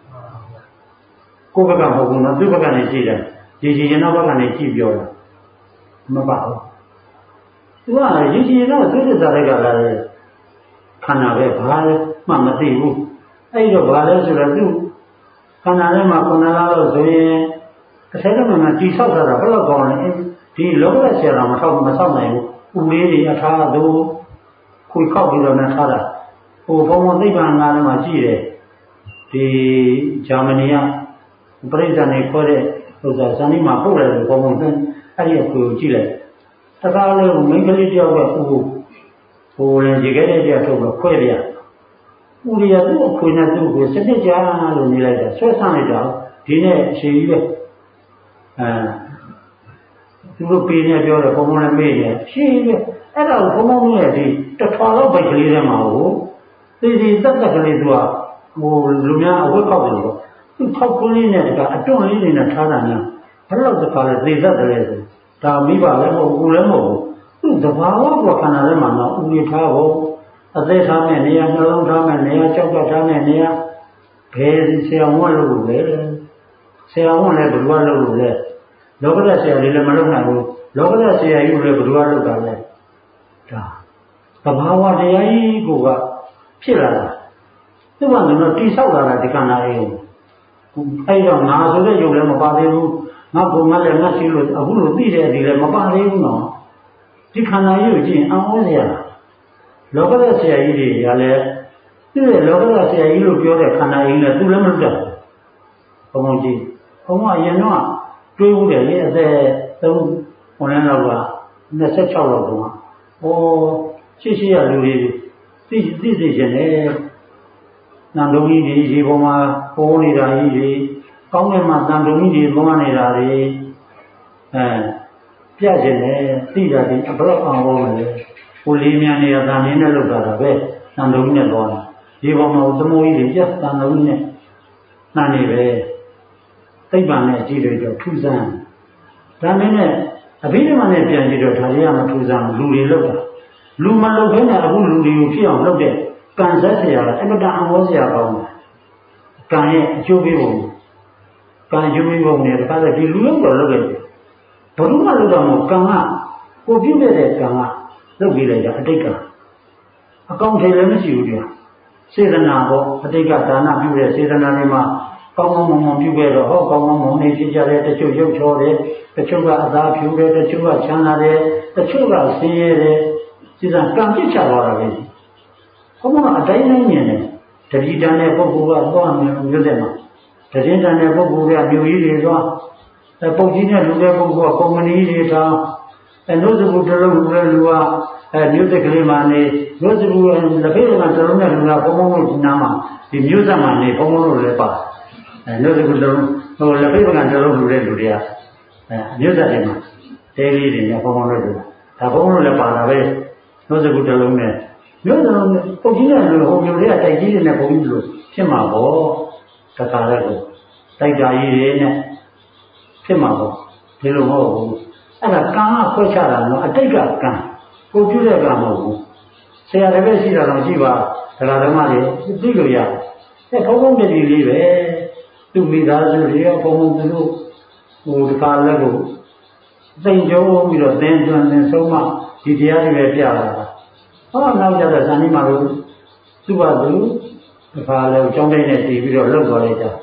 ကိုယ်ဘက်ကမဟုတ်ဘူးနော်သူ့ဘက်ကနေကြည့်တယ်ဒီကြီးရင်တော့ဘက်ကနေကြည့်ပြောတာမပါဘူးသူကရည်ကြည်တော့သိတဲ့စားတွေကလည်းခန္ဓာပဲဘာမှမသိဘူးအဲ့တော့ဘာလဲဆိုတော့သူခန္ဓာထဲမှာခုနလားလို့ဆိုရင်တစ်ဆက်တည်းမှာတိဆောက်ထားတာဘယ်လောက်ကောင်းလဲဒီလောကဆရာတော်မထောက်မဆောက်နိုင်ဘူးဥလေးတွေအထားသူခွေခောက်ပြီးတော့နဲ့ထားတာဟိုဘုံဘုံသိပ္ပံငါးထဲမှာကြည့်တယ်ဒီဂျာမနီကပရိသတ်နေခေါ်တဲ့ဥစ္စာဇာတိမှာပို့တယ်လို့ဘုံဘုံအဲ့ဒီအခွေကိုကြည့်လိုက်တခါလေမိန်းကလေးတယောက်ကဟိုဟိုရင်ရေခဲတဲ့တယောက်ထုတ်တော့ခွဲပြဥရိယသူ့အခွေနဲ့သူ့ကိုစနစ်ကြာလို့နေလိုက်တာဆွဲဆန့်လိုက်တာဒီနဲ့အရှိကြီးပဲအဲသူတို့ပေးနေပြောတယ်ဘုံဘုံနဲ့မေးတယ်ရှိပဲအဲ့ဒါကိုဘုံဘုံရဲ့ဒီတထွာလောက်ပိုက်ကလေးထဲမှာဟိုသီသီတက်တက်ကလေးသူကဟိုလူများအဝတ်ခောက်တယ်လို့သူထောက်ကလေးနဲ့တကအတွန့်လေးတွေနဲ့ထားတာများဘယ်လောက်တခါလဲသေသက်တယ်လဲဆိုဒါမိဘလည်းမဟုတ်ဘူးလည်းမဟုတ်ဘူးသူသဘာဝကခန္ဓာထဲမှာတော့ဥရထားဖို့အသက်ထားမဲ့နေရာနှလုံးထားမဲ့နေရာကြောက်ကြထားမဲ့နေရာဘယ်ဆရာဝန်လို့လို့လဲဆရာဝန်လည်းဘယ်လိုလုပ်လို့လဲလောကဓာတ်ဆရာလေးလည်းမလုပ်နိုင်ဘူးလောကဓာတ်ဆရာကြီးလည်းဘယ်လိုလုပ်တာလဲဒါသဘာဝတရားကြီးကိုကဖြစ်လာတာသူကလည်းတိဆောက်လာတာဒီခန္ဓာလေးကိုအဲ့တော့ငါဆိုတဲ့ယုတ်လည်းမပါသေးဘူးငါဘုံကလည်းငါရှိလို့အခုလိုသိတဲ့ဒီလည်းမပါသေးဘူးနော်ဒီခန္ဓာကြီးကိုကြည့်အံ့ဩစရာလောကဓာတ်ဆရာကြီးတွေကလည်းသူ့ရဲ့လောကဓာတ်ဆရာကြီးလို့ပြောတဲ့ခန္ဓာကြီးနဲ့သူလည်းမလုပ်တတ်ဘူးဘုံဘုံကြည့်ဘုံကအရင်တော့တွေးဦးတယ်လေအသက်သုံးခုနှစ်လောက်ကနှစ်ဆယ့်ခြောက်လောက်တုန်းကဟောရှိရှိရလူတွေသိသိသိခြင်းနဲ့နန္ဒုံကြီးဒီဒီပေါ်မှာပေါ်နေတာကြီးတွေကောင်းကင်မှာတန်တုံကြီးတွေသွားနေတာတွေအဲပြကျင်တယ်သိတာဒီအဘလောက်အောင်လို့လဲကိုလေးများနေတာတန်နေနဲ့လောက်တာပဲတန်တုံကြီးနဲ့သွားတာဒီပေါ်မှာသမိုးကြီးတွေပြတန်တုံကြီးနဲ့နှံနေပဲသိပ္ပံနဲ့အကြည့်တွေတော့ထူးဆန်းဒါနဲ့နဲ့အဘိဓမ္မာနဲ့ပြန်ကြည့်တော့ဒါတွေကမထူးဆန်းလူတွေလောက်တာလူမလောက်ခဲနဲ့အခုလူတွေကိုဖြစ်အောင်လုပ်တဲ့ကံဆက်เสียတာအမတန်အမောเสียကောင်းတယ်ကံရဲ့အကျိုးပေးပုံကံအကျိုးပေးပုံနဲ့တခါတည်းဒီလူလုံးတော့လုပ်ခဲ့တယ်ဘယ်သူမှလုပ်တော့မဟုတ်ကံကကိုပြုခဲ့တဲ့ကံကလုပ်ပြီးလိုက်တာအတိတ်ကအကောင့်ထဲလည်းမရှိဘူးတရားစေတနာပေါ့အတိတ်ကဒါနပြုတဲ့စေတနာတွေမှာကောင်းကောင်းမွန်မွန်ပြုခဲ့တော့ဟောကောင်းကောင်းမွန်နေဖြစ်ကြတယ်တချို့ရုပ်ချောတယ်တချို့ကအသားဖြူတယ်တချို့ကချမ်းသာတယ်တချို့ကဆင်းရဲတယ်စေတနာကံပြစ်ချသွားတာပဲဘုံကအတိုင်းတိုင်းမြင်တယ်တတိတန်တဲ့ပုဂ္ဂိုလ်ကသွားမယ်မျိုးတဲ့မှာတတိတန်တဲ့ပုဂ္ဂိုလ်ကမြို့ကြီးတွေသွားအဲပုတ်ကြီးနဲ့လူတဲ့ပုဂ္ဂိုလ်ကကုမ္ပဏီတွေထားအဲလို့စကူတလုံးလူတဲ့လူကအဲမြို့တက်ကလေးမှာနေလို့စကူလက်ဖေးကတလုံးနဲ့လူကဘုံဘုံလို့နားမှာဒီမြို့ဆက်မှာနေဘုံဘုံလို့လည်းပါအဲလို့စကူတလုံးဟိုလက်ဖေးကတလုံးလူတဲ့လူတွေကအဲမြို့ဆက်တွေမှာတဲလေးတွေနဲ့ဘုံဘုံလို့ဆိုတာဒါဘုံဘုံလို့လည်းပါတာပဲလို့စကူတလုံးနဲ့မြို့တော်ပုတ်ကြီးနဲ့လူဟိုမြို့တွေကတိုက်ကြီးတွေနဲ့ဘုံကြီးလို့ဖြစ်မှာပေါ့တခါလည်းကိုတိုက်တာကြီးတွေနဲ့ဖြစ်မှာပေါ့ဒီလိုမဟုတ်ဘူးအဲ့ဒါကံကခွဲခြားတာနော်အတိတ်ကကံကိုပြုတဲ့ကံမဟုတ်ဘူးဆရာတပည့်ရှိတာတော့ရှိပါဒကာဓမ္မတွေသိလို့ရတယ်အဲဘုံဘုံတည်းလေးပဲသူမိသားစုတွေကဘုံဘုံသူတို့ဟိုတခါလည်းကိုသိကြုံပြီးတော့သင်သွန်သင်ဆုံးမဒီတရားတွေပဲပြလာတာဟောနောက်ကြတဲ့ဇာတိမှာလို့သူ့ဘာသူတခါလည်းအကြောင်းတိုင်းနဲ့တည်ပြီးတော့လှုပ်သွားလိုက်တာ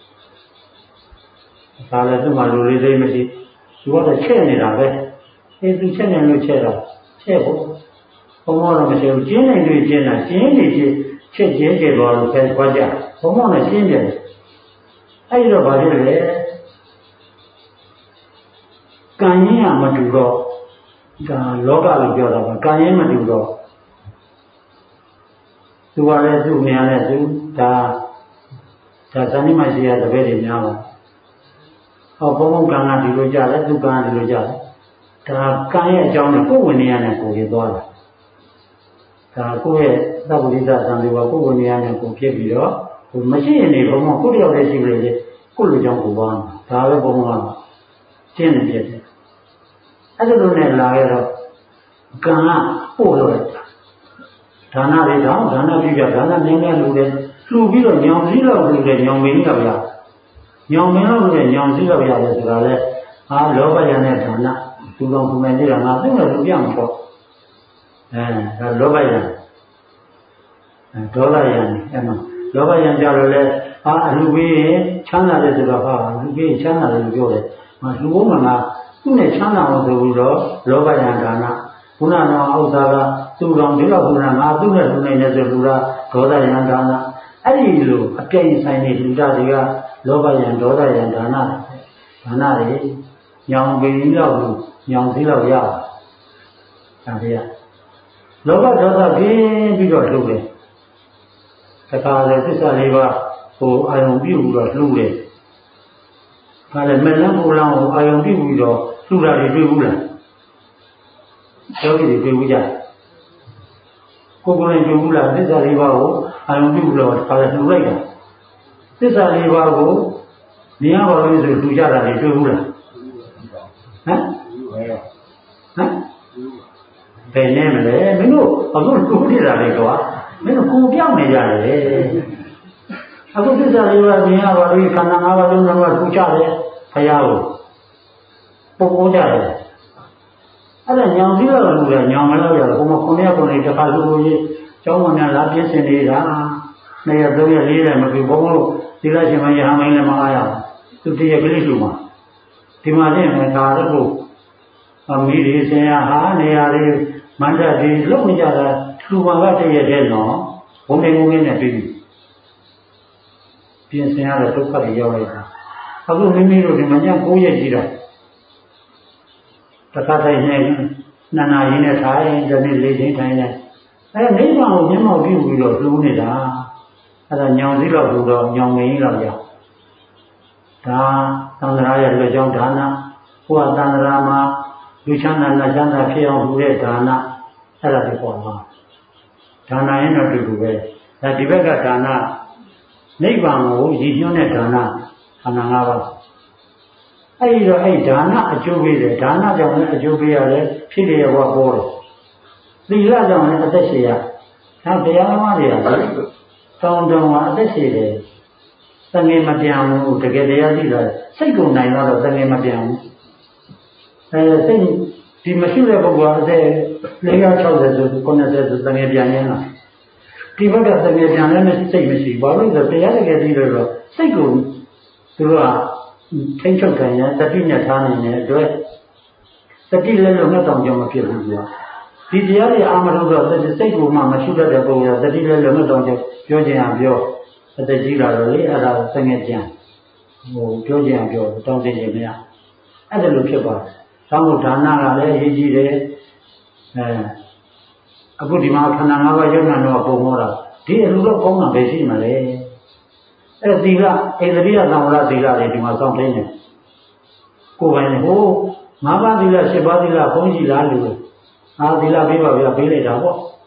ဒါလည်းသူ့မှာလူလေးသိမရှိသူကတော့ချက်နေတာပဲအဲသူချက်နေလို့ချက်တာချက်ဖို့ဘုံမောတော့မရှိဘူးကျင်းနေလို့ကျင်းတာကျင်းနေချင်းချက်ကျင်းကျသွားလို့ပဲခွာကြဘုံမောနဲ့ကျင်းတယ်အဲဒီတော့ဗာဖြစ်လေကံရင်းကမတူတော့ဒါလောကလို့ပြောတာပါကံရင်းမတူတော့သူကလည်းသူ့နေရာနဲ့သူဒါဒါဇာတိမရှိရတဲ့ဘက်တွေများပါဟောဘုံဘုံကံကဒီလိုကြတယ်သူကံဒီလိုကြတယ်ဒါကံရဲ့အကြောင်းနဲ့ကိုယ်ဝင်နေရတဲ့ကိုယ်ကြီးသွားတာဒါကိုယ့်ရဲ့သဗ္ဗလိသသံဒီဝကိုယ်ဝင်နေရတဲ့ကိုယ်ဖြစ်ပြီးတော့ဟိုမရှိရင်နေဘုံဘုံကိုယ်တယောက်တည်းရှိလို့လေကိုယ်လူကြောင့်ကိုယ်သွားမှာဒါပဲဘုံဘုံကကျင့်နေပြတယ်အဲ့ဒါလိုနဲ့လာခဲ့တော့ကံကပို့လို့ဒါနတွေတော့ဒါနပြုကြဒါနနည်းနည်းလူတယ်လှူပြီးတော့ညောင်စည်းတော့လူတယ်ညောင်မင်းတော့ရညောင်မင်းတော့လူတယ်ညောင်စည်းတော့ရတယ်ဆိုတာလေဟာလောဘရနဲ့ဒါနသူတော်သူမယ်နေတာငါသိတယ်လူပြမှာပေါ့အဲဒါလောဘရအဲဒေါသရအဲ့မှာလောဘရကြတော့လေဟာအလူပေးရင်ချမ်းသာတယ်ဆိုတော့ဟာလူပေးချမ်းသာတယ်လို့ပြောတယ်ဟာလူဘုံကသူ့နဲ့ချမ်းသာအောင်ဆိုပြီးတော့လောဘရဒါနခုနကတော့ဥစ္စာကသူတော်ဒီလောက်ခုနငါသူ့နဲ့လူနိုင်တယ်ဆိုလူကဒေါသရဒါနအဲ့ဒီလိုအပြည့်ဆိုင်တဲ့လူသားတွေကလောဘရဒေါသရဒါနဒါနတွေညောင်ပင်လောက်လို့ညောင်စည်းလောက်ရတာဒါတွေကလောဘဒေါသပြင်းပြီးတော့လှုပ်တယ်တခါလေသစ္စာလေးပါးဟိုအာယုံပြုပြီးတော့လှုပ်တယ်ဒါလည်းမလန်းဘူးလားဟိုအာယုံပြုပြီးတော့လှုပ်တာတွေတွေ့ဘူးလားကျောင်းကြီးတွေတွေ့ဘူးကြကိုယ်ကိုယ်နဲ့တွေ့ဘူးလားသစ္စာလေးပါးကိုအာယုံပြုပြီးတော့ဒါလည်းလှုပ်လိုက်တာသစ္စာလေးပါးကိုနေရာပါလို့ဆိုလှုပ်ကြတာတွေတွေ့ဘူးလားဟမ်ဟမ်ဘယ်နဲ့မလဲမင်းတို့အခုကိုပြတာလေကွာမင်းတို့ကိုပြောင်းနေကြတယ်အခုသစ္စာလေးပါးမြင်ရပါလို့ခန္ဓာ၅ပါးလုံးကထူကြတယ်ဘုရားကိုပုံပေါ်ကြတယ်အဲ့ဒါညောင်စည်းတော့လူကညောင်မလို့ရတယ်ဘုံမခုနှစ်ယောက်ကိုနေတစ်ခါလူကိုကြီးကျောင်းဝင်လာပြင်းစင်နေတာနှစ်ရက်သုံးရက်လေးရက်မပြီးဘုံလို့ဒီလိုက်ရှင်မရဟန်းမင်းလည်းမအားရဘူးသူတရက်ကလေးလူမှာဒီမှာလည်းငါသာတော့ကိုအမီးတွေဆင်ရဟာနေရာတွေမန္တတွေလုံနေကြတာလူမှာကတရက်တဲ့နော်ဘုံနေငုံနေနဲ့ပြီးပြီပြင်ဆင်ရတဲ့ဒုက္ခတွေရောက်လိုက်တာအခုမိမိတို့ဒီမညကိုရက်ကြီးတော့တခါတိုင်းနဲ့နာနာရင်းနဲ့ထိုင်ဒီနေ့လေးချင်းထိုင်နေအဲနိဗ္ဗာန်ကိုမျက်မှောက်ပြုပြီးတော့လှူနေတာအဲဒါညောင်စည်းတော့လှူတော့ညောင်မင်းကြီးတော့ရောက်ဒါသံဃာရဲ့လက်ကြောင်းဒါနဟိုကသံဃာမှာလူချမ်းသာလက်ချမ်းသာဖြစ်အောင်လုပ်တဲ့ဒါနအဲ့ဒါတွေပေါ်မှာဒါနရင်တော့တူတူပဲဒါဒီဘက်ကဒါနနိဗ္ဗာန်ကိုရည်ညွှန်းတဲ့ဒါနခန္ဓာ၅ပါးအဲ့ဒီတော့အဲ့ဒါနအကျိုးပေးတယ်ဒါနကြောင့်လည်းအကျိုးပေးရတယ်ဖြစ်ရဘဝပေါ်တယ်သီလကြောင့်လည်းအသက်ရှင်ရဒါတရားဓမ္မတွေကတောင်းတောင်းအသက်ရှင်တယ်သငယ်မပြောင်းဘူးတကယ်တရားသိတာစိတ်ကိုနိုင်တော့သငယ်မပြောင်းဘူးအဲစိတ်ဒီမရှိတဲ့ပုဂ္ဂိုလ်အသက်၄၆၀ဆို၉၀ဆိုသငယ်ပြန်ရင်းလားဒီဘက်ကသငယ်ပြန်လည်းစိတ်မရှိဘာလို့လဲဆိုတရားတကယ်သိလို့တော့စိတ်ကိုသူတို့ကထိန်းချုပ်တယ်ရတတိနဲ့ထားနေတဲ့အတွက်တတိလည်းလုံးနဲ့တောင်ကြောင်မဖြစ်ဘူးကွာဒီတရားတွေအာမလို့တော့စိတ်ကိုမှမရှိတတ်တဲ့ပုဂ္ဂိုလ်ကတတိလည်းလုံးနဲ့တောင်ကြောင်ပြောချင်အောင်ပြောအသက်ကြီးလာတော့လေအဲ့ဒါသငယ်ပြန်ဟိုပြောချင်အောင်ပြောတောင်းသိချင်မရအဲ့ဒါလိုဖြစ်သွားတယ်။သောမှုဒါနကလည်းအရေးကြီးတယ်။အဲအခုဒီမှာခန္ဓာ၅ပါးယုံနာတော့ပုံဟောတာဒီအလူတော့ကောင်းတာပဲရှိမှာလေ။အဲ့သီလအိန္ဒိယသံဝရသီလတွေဒီမှာစောင့်သိနေ။ကိုယ်ပိုင်ဟို၅ပါးသီလ၈ပါးသီလဘုန်းကြီးလားလူ။အာသီလပေးပါဗျာပေးလိုက်တာပေါ့။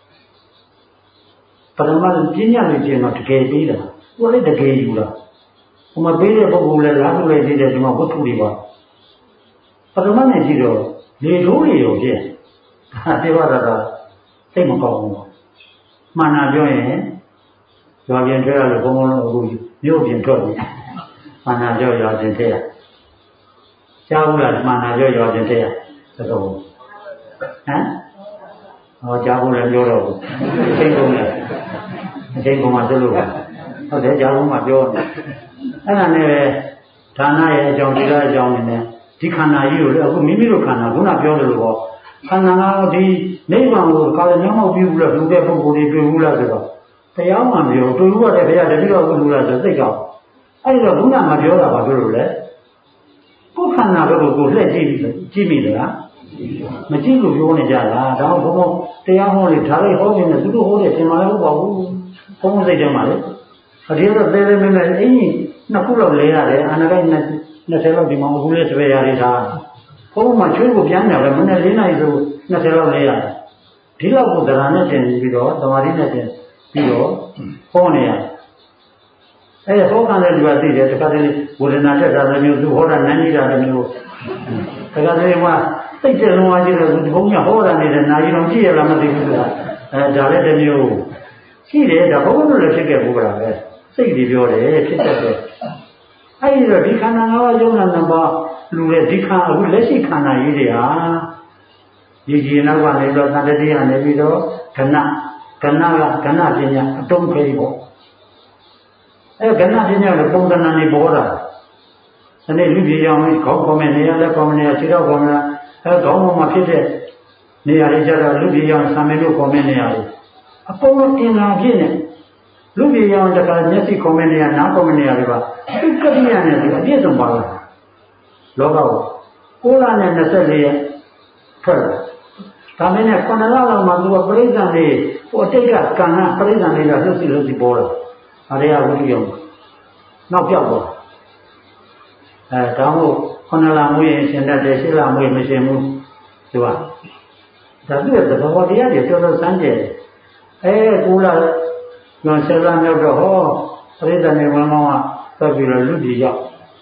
ပရမတ်ပညာလူချင်းတော့တကယ်ပေးတာ။ကိုယ်လည်းတကယ်ယူတာ။ဟိုမှာပေးတဲ့ပုဂ္ဂိုလ်လည်းလားလို့လည်းသိတယ်ဒီမှာဝတ္ထုတွေပါ။ပရမတ်နဲ့ကြည့်တော့လေထိုးတွေရောပြည့်ဒါတေဝရတာစိတ်မကောင်းဘူးမှန်တာပြောရင်ရွာပြင်ထွက်ရလို့ဘုံဘုံလုံးအခုမြို့ပြင်ထွက်ပြီမှန်တာပြောရွာပြင်ထွက်ရကြားဘူးလားမှန်တာပြောရွာပြင်ထွက်ရသတော်ဟမ်ဟောကြားဘူးလည်းပြောတော့ဘူးအချိန်ကုန်တယ်အချိန်ကုန်မှသလို့ဟုတ်တယ်ကြားဘူးမှပြောတယ်အဲ့ဒါနဲ့ဒါနရဲ့အကြောင်းဒီကအကြောင်းနဲ့ဒီခန္ဓာကြီးကိုလည်းအခုမိမိတို့ခန္ဓာခုနပြောတယ်လို့ပေါ့ခန္ဓာကတော့ဒီနိဗ္ဗာန်ကိုကာလညောင်းမောက်ပြီးဘူးလားလူတဲ့ပုဂ္ဂိုလ်တွေတွေ့ဘူးလားဆိုတော့တရားမှမပြောတွေ့ဘူးရတယ်ဘုရားတတိယကုလူလားဆိုသိကောက်အဲ့ဒီတော့ခုနမပြောတာဘာဖြစ်လို့လဲကိုယ်ခန္ဓာဘက်ကိုကိုလှည့်ကြည့်ကြည့်မိလားမကြည့်လို့ပြောနေကြတာဒါမှဘုံဘုံတရားဟောလေဒါလေးဟောနေတယ်သူတို့ဟောတယ်သင်မလည်းဟုတ်ပါဘူးဘုံဘုံစိတ်ထဲမှာလေအဒီတော့သေးသေးမဲမဲအင်းကြီးနှစ်ခုတော့လဲရတယ်အနာဂတ်နဲ့နှစ်ဆယ်လောက်ဒီမှာအခုလေးစပယ်ရည်ထားဘုံမှာချွေးကိုပြန်တယ်ပဲမနေ့၄နာရီဆိုနှစ်ဆယ်လောက်လဲရတယ်ဒီလောက်ကိုဒရာနဲ့တင်ပြီးတော့သမာဓိနဲ့တင်ပြီးတော့ဟောနေရတယ်အဲဟောကလည်းလူကသိတယ်တခါတည်းဝေဒနာတက်တာလည်းမျိုးသူဟောတာနန်းကြီးတာလည်းမျိုးတခါတည်းကစိတ်တဲ့လုံးဝကြည့်တော့ဒီဘုံကဟောတာနေတဲ့နာရီတော်ကြည့်ရလားမသိဘူးကွာအဲဒါလည်းတစ်မျိုးရှိတယ်ဒါဘုံတို့လည်းဖြစ်ခဲ့ဘူးကလားပဲစိတ်တွေပြောတယ်ဖြစ်တတ်တယ်အဲ့ဒီတော့ဒီခန္ဓာ၅ပါးယုံနာနှစ်ပါးလူရဲ့ဒီခန္ဓာအခုလက်ရှိခန္ဓာကြီးတွေဟာဒီကြီးနောက်ကနေတော့သတ္တတိယနေပြီးတော့ကဏကဏကကဏပညာအတုံးခဲပေါ့အဲကဏပညာလည်းပုံသဏ္ဍာန်တွေပေါ်တာဒီနေ့လူကြီးရောင်းခေါင်းပေါ်မဲ့နေရာလက်ပေါ်မဲ့နေရာခြေထောက်ပေါ်မဲ့အဲခေါင်းပေါ်မှာဖြစ်တဲ့နေရာတွေကြတော့လူကြီးရောင်းဆံမင်းတို့ပေါ်မဲ့နေရာတွေအပေါ်အင်္ဂါပြည့်နေလူကြီးရောင်းတခါမျက်စိခေါင်းမဲ့နေရာနားခေါင်းမဲ့နေရာတွေပါသူကတိယနဲ့ဒီအပြည့်စုံပါလားလောကကိုကိုးလနဲ့၂၄ရက်ထွက်လာဒါမင်းနဲ့ခုနှစ်လလောက်မှသူကပြိဿံလေးဟိုအတိတ်ကကံကပြိဿံလေးကလှုပ်စီလှုပ်စီပေါ်လာဒါတွေကဝိတုယုံနောက်ပြောက်သွားအဲဒါမို့ခုနှစ်လမွေးရင်ရှင်တတ်တယ်ရှစ်လမွေးမရှင်ဘူးသူကဒါပြည့်တဲ့သဘောတရားတွေတော်တော်စမ်းကြယ်အဲကိုးလကျော်ဆယ်လမြောက်တော့ဟောပြိဿံနေဝမ်းမောင်းကဆက်ပြီးတော့လူကြီးရောက်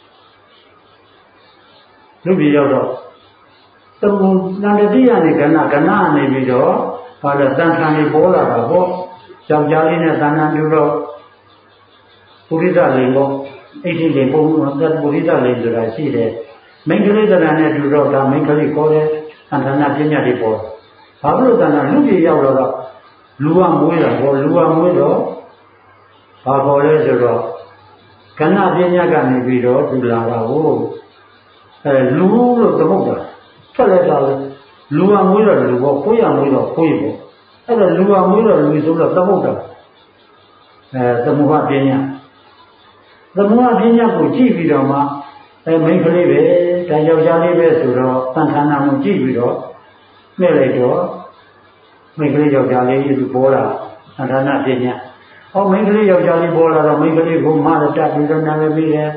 လူကြီးရောက်တော့သမုတန်တတိယနဲ့ကဏ္ဍကဏ္ဍနေပြီးတော့ဘာလဲတန်ခံနေပေါ်လာတာပေါ့ယောက်ျားလေးနဲ့တန်တန်တူတော့ပုရိသလိန်ပေါ့အိဋ္ဌိလိန်ပုံသက်ပုရိသလိန်ဆိုတာရှိတယ်မိန်းကလေးတန်နဲ့တူတော့ဒါမိန်းကလေးခေါ်တယ်သံသနာပညာတွေပေါ်ဘာလို့တန်တာလူကြီးရောက်တော့လူကမွေးတာပေါ့လူကမွေးတော့ဘာပေါ်လဲဆိုတော့ကဏ္ဍပညာကနေပြီးတော့သူလာတာကိုအဲလူလို့သမုတ်တာထွက်လိုက်တာလေလူကမွေးတော့လူပေါ့ကိုယ်ရမွေးတော့ကိုယ်ပေါ့အဲ့တော့လူကမွေးတော့လူဆိုတော့သမုတ်တာအဲသမုဟပညာသမုဟပညာကိုကြည့်ပြီးတော့မှအဲမိန်းကလေးပဲဒါယောက်ျားလေးပဲဆိုတော့သံခန္ဓာကိုကြည့်ပြီးတော့နှဲ့လိုက်တော့မိန်းကလေးယောက်ျားလေးသူပေါ်လာသံဌာနပညာဟောမိန်းကလေးယောက်ျားလေးပေါ်လာတော့မိန်းကလေးကိုမရတတ်ပြီးတော့နာမည်ပြီးတယ်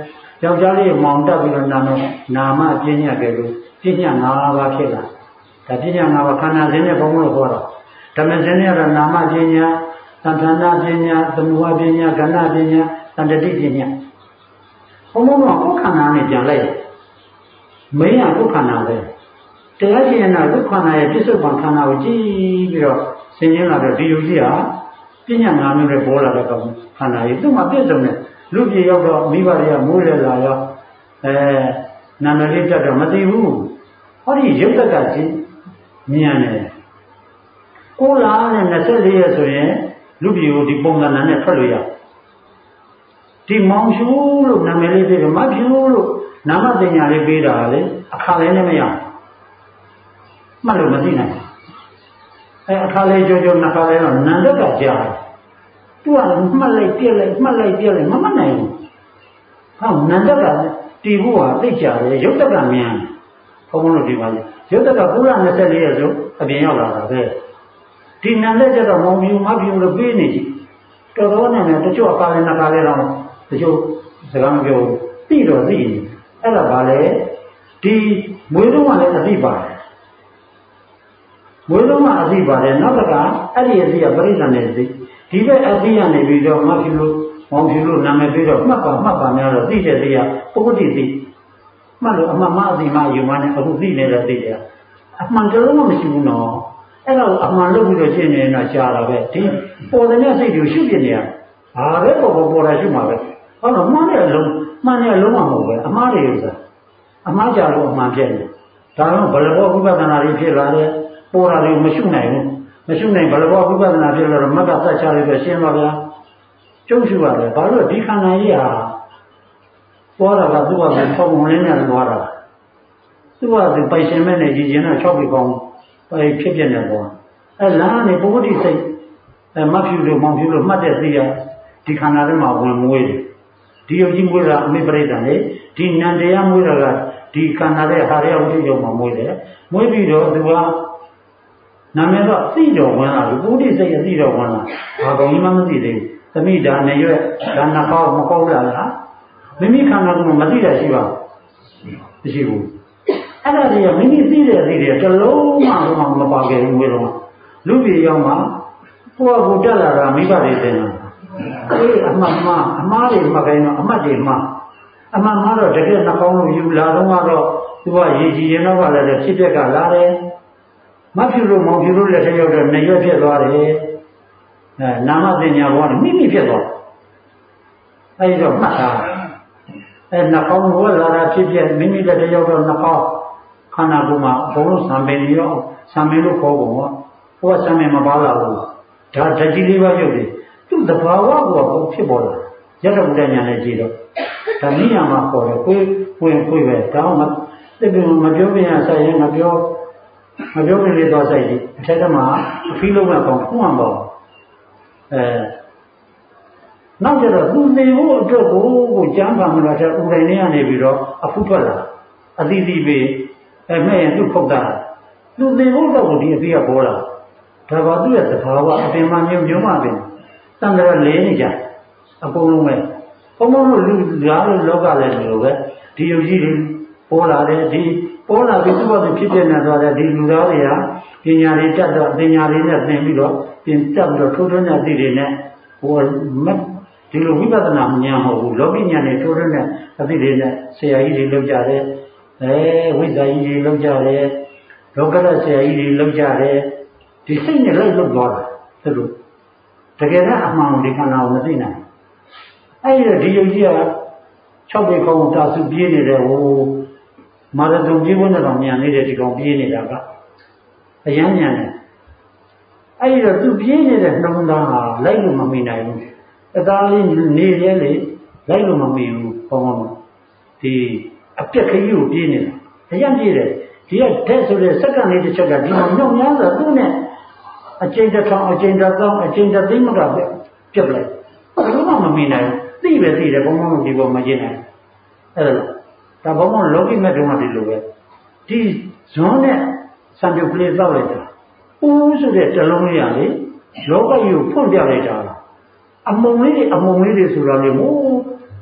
ယောက်ျားလေးမောင်တက်ပြီးတော့နာမနာမပညာကဲလို့ပညာ၅ပါးဖြစ်လာဒါပညာ၅ပါးခန္ဓာစဉ်နဲ့ဘုံလို့ခေါ်တာဓမ္မစဉ်နဲ့ကတော့နာမပညာသံဌာနပညာသမုဟပညာကဏ္ဍပညာသန္တတိပညာဘုံဘုံကကိုယ်ခန္ဓာနဲ့ပြန်လိုက်မင်းကကိုယ်ခန္ဓာပဲတရားကျင့်တာကိုယ်ခန္ဓာရဲ့ပြစ္ဆုတ်ပံခန္ဓာကိုကြည့်ပြီးတော့ဆင်ခြင်လာတော့ဒီယုတ်ကြီးဟာပညာ၅မျိုးနဲ့ပေါ်လာတဲ့ကောင်ခန္ဓာကြီးသူ့မှာပြည့်စုံတဲ့လူပြေရောက်တော့မိဘတွေကမိုးလဲလာရောအဲနာမည်လေးတက်တော့မသိဘူးဟောဒီရုပ်တက်ကကြည့်မြန်တယ်ကိုလာနဲ့၂၄ရက်ဆိုရင်လူပြေကိုဒီပုံစံနဲ့ထွက်လို့ရဒီမောင်ရှူလို့နာမည်လေးပြေမဖြူလို့နာမပညာလေးပေးတာလေအခါလေးနဲ့မရမှတ်လို့မသိနိုင်အဲအခါလေးကြောကြောနှစ်ခါလေးတော့နန္ဒကကြားတယ်သူကမှတ်လိုက်ပြက်လိုက်မှတ်လိုက်ပြက်လိုက်မမှတ်နိုင်ဘူးဟောနန္ဒကတီဖို့ဟာသိကြတယ်ရုပ်တက်ကမြန်ဘုံဘုံတို့ဒီပါလေရုပ်တက်ကကုလ၂၄ရက်ဆိုအပြင်ရောက်လာတာပဲဒီနန္ဒကျတော့မောင်ပြူမပြူလို့ပေးနေကြည့်တော်တော်နဲ့တချို့အခါလေးနှစ်ခါလေးတော့တချို့စကားမပြောသိတော့သိနေအဲ့ဒါပါလေဒီမွေးတော့ကလည်းအသိပါတယ်မွေးတော့ကအသိပါတယ်နောက်ကအဲ့ဒီအသိကပရိစ္ဆာနဲ့သိဒီဘက်အသိကနေပြီးတော့မဖြူလို့မောင်ဖြူလို့နာမည်ပြီးတော့မှတ်ပါမှတ်ပါများတော့သိတဲ့သိကပုဂ္ဂတိသိမှတ်လို့အမှန်မှအသိမှယူမှနဲ့အခုသိနေတဲ့သိတယ်အမှန်တလုံးမရှိဘူးနော်အဲ့တော့အမှန်လို့ပြီးတော့ရှင်းနေနေတာရှားတာပဲဒီပေါ်တဲ့စိတ်ကိုရှုပြနေရဘာပဲပေါ်ပေါ်ပေါ်တာရှုမှာပဲဟောတော့မှန်တဲ့အလုံးမှန်တဲ့အလုံးမှမဟုတ်ပဲအမှားတွေဥစ္စာအမှားကြလို့အမှန်ဖြစ်နေဒါတော့ဘယ်လိုဝိပဿနာတွေဖြစ်လာလဲပေါ်တာတွေမရှုနိုင်ဘူးမရှုနိုင်ဘယ်လိုဝိပဿနာဖြစ်လာတော့မတ်ကသတ်ချလိုက်တော့ရှင်းပါဗျာကျုပ်ရှုရတယ်ဘာလို့ဒီခန္ဓာကြီးဟာပေါ်တာကသူ့ဘာလဲပုံဝင်နေတယ်သွားတာသူ့ဘာသူပိုင်ရှင်မဲ့နေကြည်ကျင်တော့၆ပြီကောင်းပိုင်ဖြစ်ပြနေတော့အဲလမ်းကနေပုဂ္ဂတိစိတ်အဲမဖြူလို့မောင်ဖြူလို့မှတ်တဲ့သိရဒီခန္ဓာထဲမှာဝင်မွေးတယ်ဒီယုတ်ကြီးမွေးတာအမိပရိဒံလေဒီနန္တရားမွေးတာကဒီခန္ဓာရဲ့ဟာရဝိတ္တိယုံမှာမွေးတယ်မွေးပြီးတော့သူကနာမည်တော့သိတော်ဝင်လာပြီပုဂ္ဂတိစိတ်အသိတော်ဝင်လာဘာကောင်ကြီးမှမသိသေးဘူးသမိဒါနဲ့ရွက်ဒါနှကောက်မကောက်လာလားမိမိခန္ဓာကမသိတာရှိပါမရှိဘူးအဲ့ဒါတွေကမိမိသိတဲ့အသိတွေတလုံးမှမပါခဲ့ဘူးဘယ်တော့လူပြည်ရောက်မှကိုယ့်အကူတက်လာတာမိဘတွေတင်လာအေးအမှန်မှအမှားတွေမှခိုင်းတော့အမှတ်တွေမှအမှန်မှတော့တကယ်နှကောင်းလို့ယူလာတော့ကတော့သူကရည်ကြည်ရင်တော့လည်းဖြစ်ပြက်ကလာတယ်မဖြူလို့မောင်ဖြူလို့လည်းတစ်ယောက်တော့နေရွက်ဖြစ်သွားတယ်အဲနာမပညာဘောကမိမိဖြစ်သွားအဲဒီတော့မှတ်တာအဲနှကောင်းလို့လာတာဖြစ်ပြက်မိမိလည်းတစ်ယောက်တော့နှကောင်းခန္ဓာကိုယ်မှာဘုံလုံးဆံပင်ရောဆံပင်လို့ခေါ်ကုန်တော့ဟိုကဆံပင်မပါလာဘူးဒါဓာတ်ကြီးလေးပါရုပ်တွေသူ့သဘာဝကိုဖြစ်ပေါ်လာရတ္တဗုဒ္ဓညာနဲ့ကြည့်တော့ဒါနိယမှာပေါ်တယ်ကိုယ်ကိုယ်ကိုယ်ပဲဒါမှမသိဘူးမပြောပြရဆိုင်ရင်မပြောမပြောပြလေတော့ဆိုင်ကြီးအထက်ကမှအဖီးလုံးကကောင်းခုမှမပေါ့အဲနောက်ကျတော့သူနေဖို့အတွက်ကိုကိုကျမ်းပါမလို့တဲ့ဥဒိုင်လေးကနေပြီးတော့အဖူးထွက်လာအသီးသီးပဲအဲမဲ့ရင်သူ့ခုတ်တာသူနေဖို့တော့ကိုဒီအဖီးကပေါ်လာဒါပါသူ့ရဲ့သဘာဝအပင်မမျိုးမျိုးမှပင်တန်ကြရလဲနေကြအကုန်လုံးပဲဘုံဘုံတို့လူလားလို့လောကလည်းလိုပဲဒီယုတ်ကြီးတွေပေါ်လာတယ်ဒီပေါ်လာပြီးသူ့ဘာသူဖြစ်ပြနေသွားတယ်ဒီလူသားတွေကပညာတွေတက်တော့ပညာတွေနဲ့သင်ပြီးတော့ပြင်တက်ပြီးတော့ထိုးထွင်းတဲ့အသည့်တွေနဲ့ဟိုဒီလိုဝိပဿနာဉာဏ်မဟုတ်ဘူးလောကဉာဏ်နဲ့ထိုးထွင်းတဲ့အသည့်တွေနဲ့ဆရာကြီးတွေလောက်ကြတယ်အဲဝိဇ္ဇာကြီးတွေလောက်ကြတယ်လောကရဆရာကြီးတွေလောက်ကြတယ်ဒီစိတ်နဲ့လိုက်လောက်သွားတာသူတို့တကယ်တော့အမှန်ကိုဒီခန္ဓာကိုမသိနိုင်အဲ့ဒီဒီယုတ်ကြီးက၆ပေခေါင်းတာစုပြေးနေတယ်ဟိုမာရတုံပြေးဖို့နဲ့တော့မြန်နေတဲ့ဒီကောင်ပြေးနေတာကအယမ်းမြန်တယ်အဲ့ဒီတော့သူပြေးနေတဲ့နှုံးသားဟာလိုက်လို့မမိနိုင်ဘူးအသားလေးနေရဲလေလိုက်လို့မမိဘူးဘောင်းဘောင်းဒီအပြက်ခကြီးကိုပြေးနေတာအယမ်းပြေးတယ်ဒီကဓာတ်ဆိုတဲ့စက္ကန့်လေးတစ်ချက်ကဒီမှာညောင်းများဆိုသူ့နဲ့အကျဉ်းတစ်ထောင်အကျဉ်းတစ်သောင်းအကျဉ်းတစ်သိန်းမကပဲပြက်လိုက်ဘယ်တော့မှမမိနိုင်ဘူးသိပဲသိတယ်ဘုံဘုံဒီပေါ်မကျင်နိုင်အဲ့ဒါဒါဘုံဘုံလောကိမဲ့တုန်းကဒီလိုပဲဒီဇွန်းနဲ့စံပြုတ်ကလေးတောက်လိုက်တာဦးဆိုတဲ့တလုံးလေးရလေလောကကြီးကိုဖွင့်ပြလိုက်တာအမုံလေးတွေအမုံလေးတွေဆိုတာလေဟို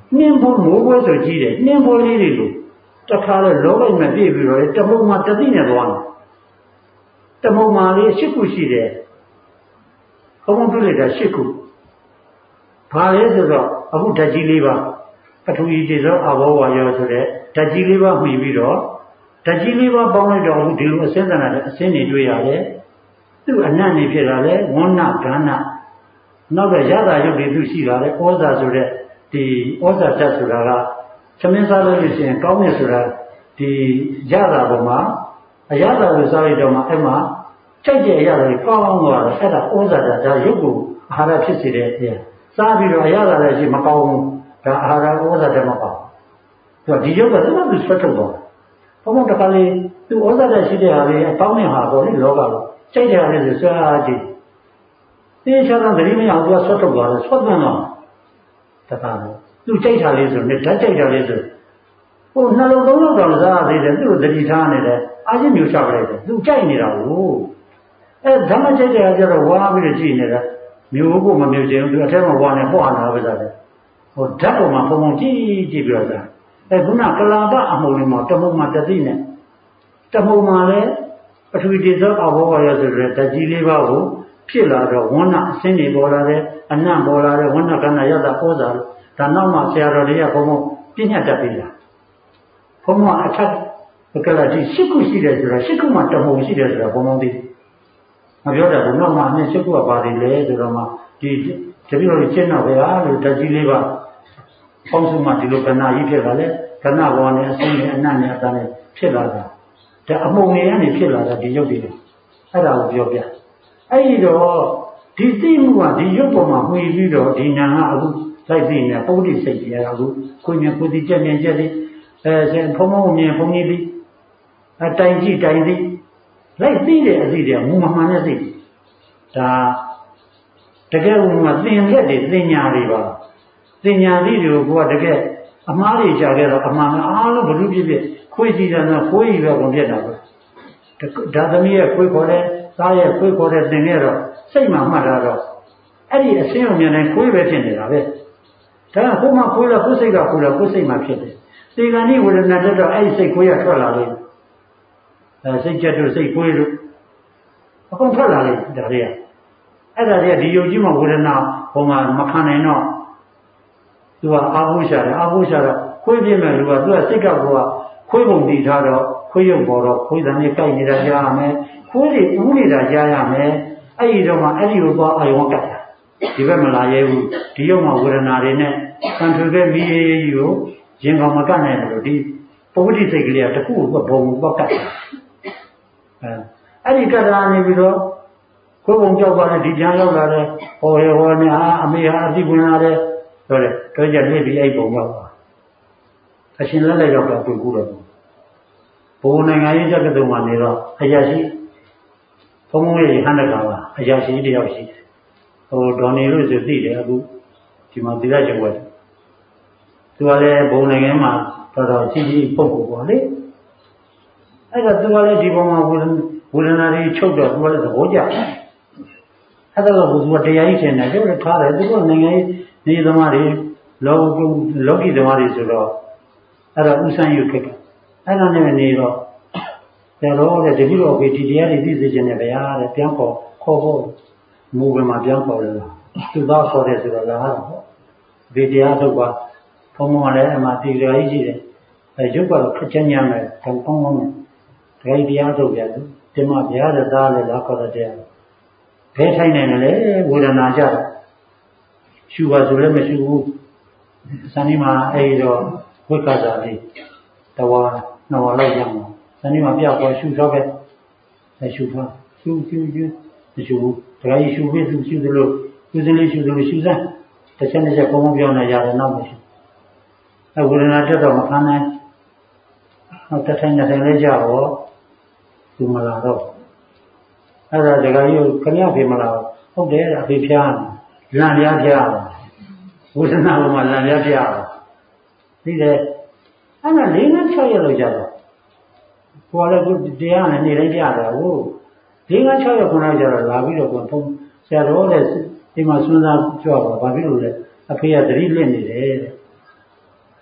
နှင်းဖို့မိုးပွဲဆိုကြီးတယ်နှင်းပွဲလေးတွေကိုတခါတော့လောလိုက်မှပြည့်ပြီးတော့တမုံမှာတသိနဲ့သွားတယ်တမုံမှာလေးရှစ်ခုရှိတယ်ဘုံဘုံပြလိုက်တာရှစ်ခုဘာလဲဆိုတော့အခုဓာတ်ကြီးလေးပါပထဝီတေဇောအဘောဝါယောဆိုတဲ့ဓာတ်ကြီးလေးပါမှီပြီးတော့ဓာတ်ကြီးလေးပါပေါင်းလိုက်တော့အခုဒီလိုအစင်းသဏ္ဍာန်နဲ့အစင်းတွေတွေ့ရတယ်သူ့အနတ်နေဖြစ်လာတယ်ဝဏ္ဏကဏ္ဍနောက်ကရတာရုပ်တွေသူရှိလာတယ်ဩဇာဆိုတဲ့ဒီဩဇာဓာတ်ဆိုတာကသမင်းစားလို့ရှိရင်ကောင်းတယ်ဆိုတာဒီရတာပေါ်မှာအရသာကိုစားလိုက်တော့မှအဲ့မှာကြိုက်တဲ့အရာတွေကောင်းကောင်းသွားတယ်အဲ့ဒါဩဇာဓာတ်ဒါရုပ်ကိုအာဟာရဖြစ်စေတဲ့အရာစားပြီးတော့အရသာလည်းရှိမကောင်းဘူးဒါအာဟာရဩဇာဓာတ်မကောင်းသူကဒီရုပ်ကသူ့ဘာသူဆွတ်ထုတ်သွားဘုံဘုံတခါလေးသူဩဇာဓာတ်ရှိတဲ့ဟာလေးအပေါင်းနဲ့ဟာပေါ်လေလောကလို့ကြိုက်တဲ့ဟာလေးဆိုဆွဲအားကြည့်သိချမ်းသာသတိမရအောင်သူကဆွတ်ထုတ်သွားတယ်ဆွတ်သွန်းတော့တခါလို့သူကြိုက်တာလေးဆိုနဲ့ဓာတ်ကြိုက်တာလေးဆိုဟိုနှလုံးသုံးလုံးတော့စားသေးတယ်သူ့ကိုသတိထားနေတယ်အာချင်းမျိုးချပလိုက်တယ်သူကြိုက်နေတာကိုအဲဓမ္မကြိုက်တဲ့အခါကျတော့ဝါပြီးတော့ကြည့်နေတာမျိုးကိုမမျိုးချင်ဘူးသူအထက်မှာဝါနေပွားနေတာပဲစားတယ်ဟိုဓာတ်ပေါ်မှာပုံပုံကြည့်ကြည့်ပြီးတော့စားအဲခုနကလာပအမှုလေးမှာတမုံမှာတသိနဲ့တမုံမှာလည်းပထဝီတေဇောအဘောဝါယောဆိုတဲ့ဓာတ်ကြီးလေးပါးကိုဖြစ်လာတော့ဝဏ္ဏအစင်းတွေပေါ်လာတယ်အနံ့ပေါ်လာတယ်ဝဏ္ဏကဏ္ဍရတာဩဇာဒါနောက်မှဆရာတော်တွေကဘုံဘုံပြညတ်တတ်ပြီလားဘုံဘုံအထက်ကလတိရှစ်ခုရှိတယ်ဆိုတာရှစ်ခုမှတမုံရှိတယ်ဆိုတာဘုံဘုံသိမပြောတာဘူးနောက်မှအနှစ်ရှစ်ခုကပါတယ်လေဆိုတော့မှဒီတပည့်တော်ကျင့်တော့ဗျာလို့ဓာတ်ကြီးလေးပါပေါင်းစုမှဒီလိုကဏ္ဍကြီးဖြစ်လာလေကဏ္ဍဘောနဲ့အစင်းနဲ့အနံ့နဲ့အတန်းနဲ့ဖြစ်လာတာဒါအမုံတွေကနေဖြစ်လာတာဒီရုပ်တွေအဲ့ဒါကိုပြောပြအဲ့ဒီတော့ဒီသိမှုကဒီရုပ်ပေါ်မှာမှီပြီးတော့ဒီနာကအခုလိုက်သိနေပုဒ္ဓိစိတ်ကြီးအခုကိုမြင်ကိုသိကြက်မြင်ကြက်သည်အဲဖုံဖုံမြင်ဖုံကြီးသည်အတိုင်ကြည့်တိုင်သည်လိုက်သိတဲ့အသိတွေကမူမမှန်တဲ့သိဒါတကယ်ကသင်ရက်တွေသင်ညာတွေပါသင်ညာသည်တွေကိုကတကယ်အမှားတွေကြခဲ့တော့အမှန်အားလုံးဘလို့ဖြစ်ဖြစ်ခွေးကြည့်တယ်ဆိုခွေးကြီးပဲကုန်ပြတ်တာပဲဒါသမီးရဲ့ခွေးခေါ်တဲ့သားရဲ့ခွေးခေါ်တဲ့သင်ခဲ့တော့စိတ်မှမှတ်တာတော့အဲ့ဒီအစင်းအောင်မြင်တဲ့ခွေးပဲဖြစ်နေတာပဲဒါကကိုမှခွေးလားကိုယ်စိတ်ကခွေးလားကိုယ်စိတ်မှဖြစ်တယ်သေကံဤဝေဒနာတက်တော့အဲ့ဒီစိတ်ခွေးရထွက်လာလိမ့်အဲစိတ်ကြက်တို့စိတ်ခွေးတို့အကုန်ထွက်လာလိမ့်ဒါတွေကအဲ့ဒါတွေကဒီယုံကြည်မှဝေဒနာဟိုမှာမခံနိုင်တော့သူကအာဟုရှာတယ်အာဟုရှာတော့ခွေးပြင်းမဲ့လူကသူကစိတ်ကကိုကခွေးပုံတည်ထားတော့ခွေးရုပ်ပေါ်တော့ခွေးတန်လေးကြိုက်နေတာကြားရမယ်ခွေးတွေဦးနေတာကြားရမယ်အဲ့ဒီတော့မှအဲ့ဒီကိုသွားအာယုံကတ်တာဒီဘက်မလာရဲဘူးဒီရုပ်မှာဝေဒနာတွေနဲ့တန်ထွေခဲ့မိရေးကြီးကိုရင်ကောင်မကတ်နိုင်တယ်လို့ဒီပုဂ္ဂတိစိတ်ကလေးကတခုကိုဘုံပေါက်ကတ်တာအဲအဲ့ဒီကတ်တာနေပြီးတော့ကိုယ်ပုံကြောက်သွားတယ်ဒီကြံရောက်လာတယ်ဟောရဟောနေအာအမေဟာအတိဝင်လာတယ်ဆိုတယ်တော့ကြက်လေးပြီးအဲ့ပုံရောက်သွားအရှင်လက်လက်ရောက်တော့ကိုယ်ကူတော့ဘုံနိုင်ငံရေးတက္ကသိုလ်မှာနေတော့အရာရှိဘုံဘုံရဲ့ဟန်တကာပါအရာရှိတယောက်ရှိတယ်ဟိုဒေါ်နေလို့ဆိုသိတယ်အခုဒီမှာသီလကျုပ်ဝဲသူကလည်းဘုံနိုင်ငံမှာတော်တော်ကြီးကြီးပုဂ္ဂိုလ်ပေါ့လေအဲ့ဒါသူကလည်းဒီဘုံမှာဝေဒနာတွေချုပ်တော့သူကလည်းသဘောကျအဲ့ဒါကသူကတရားကြီးထင်တယ်ကျုပ်လည်းထားတယ်သူကနိုင်ငံရေးနေသမားတွေလောကလောကီသမားတွေဆိုတော့အဲ့ဒါဥစ္စာယုခက်အဲ့ဒါနဲ့နေတော့ကျတော့တဲ့တတိတော်ကိုဒီတရားတွေသိစေခြင်းနဲ့ဗျာတဲ့ပြန်ခေါ်ခေါ်ဖို့မူပဲမှာပြန်ခေါ်တယ်သူသားခေါ်တယ်ဆိုတော့လာတော့ပေါ့ဒီတရားထုတ်ပါဘုံဘုံကလည်းအမှတီရာကြီးရှိတယ်အဲရုပ်ကတော့ခက်ချမ်းညမ်းမယ်ကောင်းကောင်းနဲ့တကယ်တရားထုတ်ပြတယ်ဒီမှာဗျာတဲ့သားလည်းလာခေါ်တဲ့တရားဘယ်ထိုင်နိုင်လဲဝေဒနာကြတော့ရှူပါဆိုလည်းမရှူဘူးစံဒီမှာအဲ့တော့ဝိက္ခစာလေးတဝါနှစ်ဝါလောက်ရအောင်စံဒီမှာပြောက်ပေါ်ရှူတော့ပဲရှူထားရှူရှူရှူမရှူဘူးတကယ်ရှူပြီးသူရှူသလိုရှူစလေးရှူသလိုရှူစမ်းတစ်ချက်တစ်ချက်ပုံပုံပြောင်းနေရတယ်နောက်မရှိအဝေဒနာတက်တော့မခံနိုင်နောက်တစ်ထိုင်တစ်ထိုင်လေးကြာတော့သူမလာတော့အဲ့ဒါတကယ်ကြီးခဏဖေးမလာဟုတ်တယ်အဖေဖျားလန့်ပြားဖျားဝေဒနာပေါ်မှာလန့်ပြားဖျားသိတယ်အဲ့ဒါလေးနဲ့၆ရက်လောက်ကြာတော့ကိုယ်လည်းကိုတရားနဲ့နေတိုင်းပြတာဟုတ်လေးနဲ့၆ရက်ခုနကကြာတော့လာပြီးတော့ကိုဖုန်းဆရာတော်တဲ့ဒီမှာစွန်းစားကြွပါဘာဖြစ်လို့လဲအဖေကသတိလစ်နေတယ်တဲ့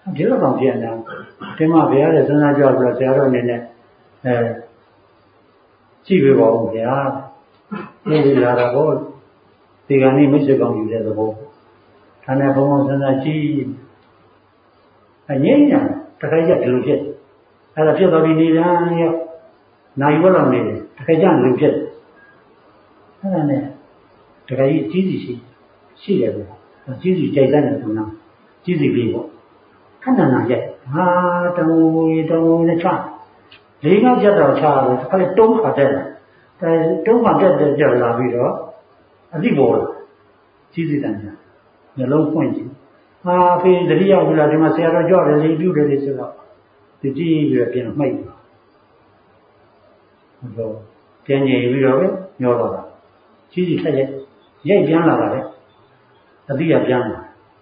ဒီလိုကောင်ပြန်တယ်ဒီမှာဘုရားရဲ့စဉ်းစားကြပြီးတော့ဆရာတော်အနေနဲ့အဲကြည့်ပြပါဦးဗျာဒီလိုလာတော့ဒီကနေ့မိတ်ဆွေကောင်ယူတဲ့သဘောဒါနဲ့ဘုံဘုံစဉ်းစားကြည့်အငြိမ့်ညာတခါကျဒီလိုဖြစ်အဲ့ဒါဖြစ်သွားပြီးနေပြန်ရောနိုင်ဘက်လောက်နေတယ်တခါကျလူဖြစ်အဲ့ဒါနဲ့တခါကြီးကြီးစီရှိရှိတယ်ဗျာကြီးစီကြိုက်တဲ့ကနာကြီးစီလေးပေါ့ခဏနာရဲ့ဟာတုံးတုံးနဲ့ချလေးငါးချက်တော့ချတယ်တခါလေတုံးခါတက်တယ်အဲတုံးခါတက်တဲ့ကြောက်လာပြီးတော့အသိပေါ်လာကြီးစီတန်ကြာမျိုးလုံးဖွင့်ကြည့်ဟာဖေးတတိယဘုရားဒီမှာဆရာတော်ကြွတယ်လေပြုတယ်လေဆိုတော့ဒီကြည့်ပြီးတော့ပြန်မှိတ်တယ်ဟိုပြန်ငြိမ်ပြီးတော့ပဲညောတော့တာကြီးစီထက်ရဲ့ရိုက်ပြန်လာတာလေအတိရပြန်လာ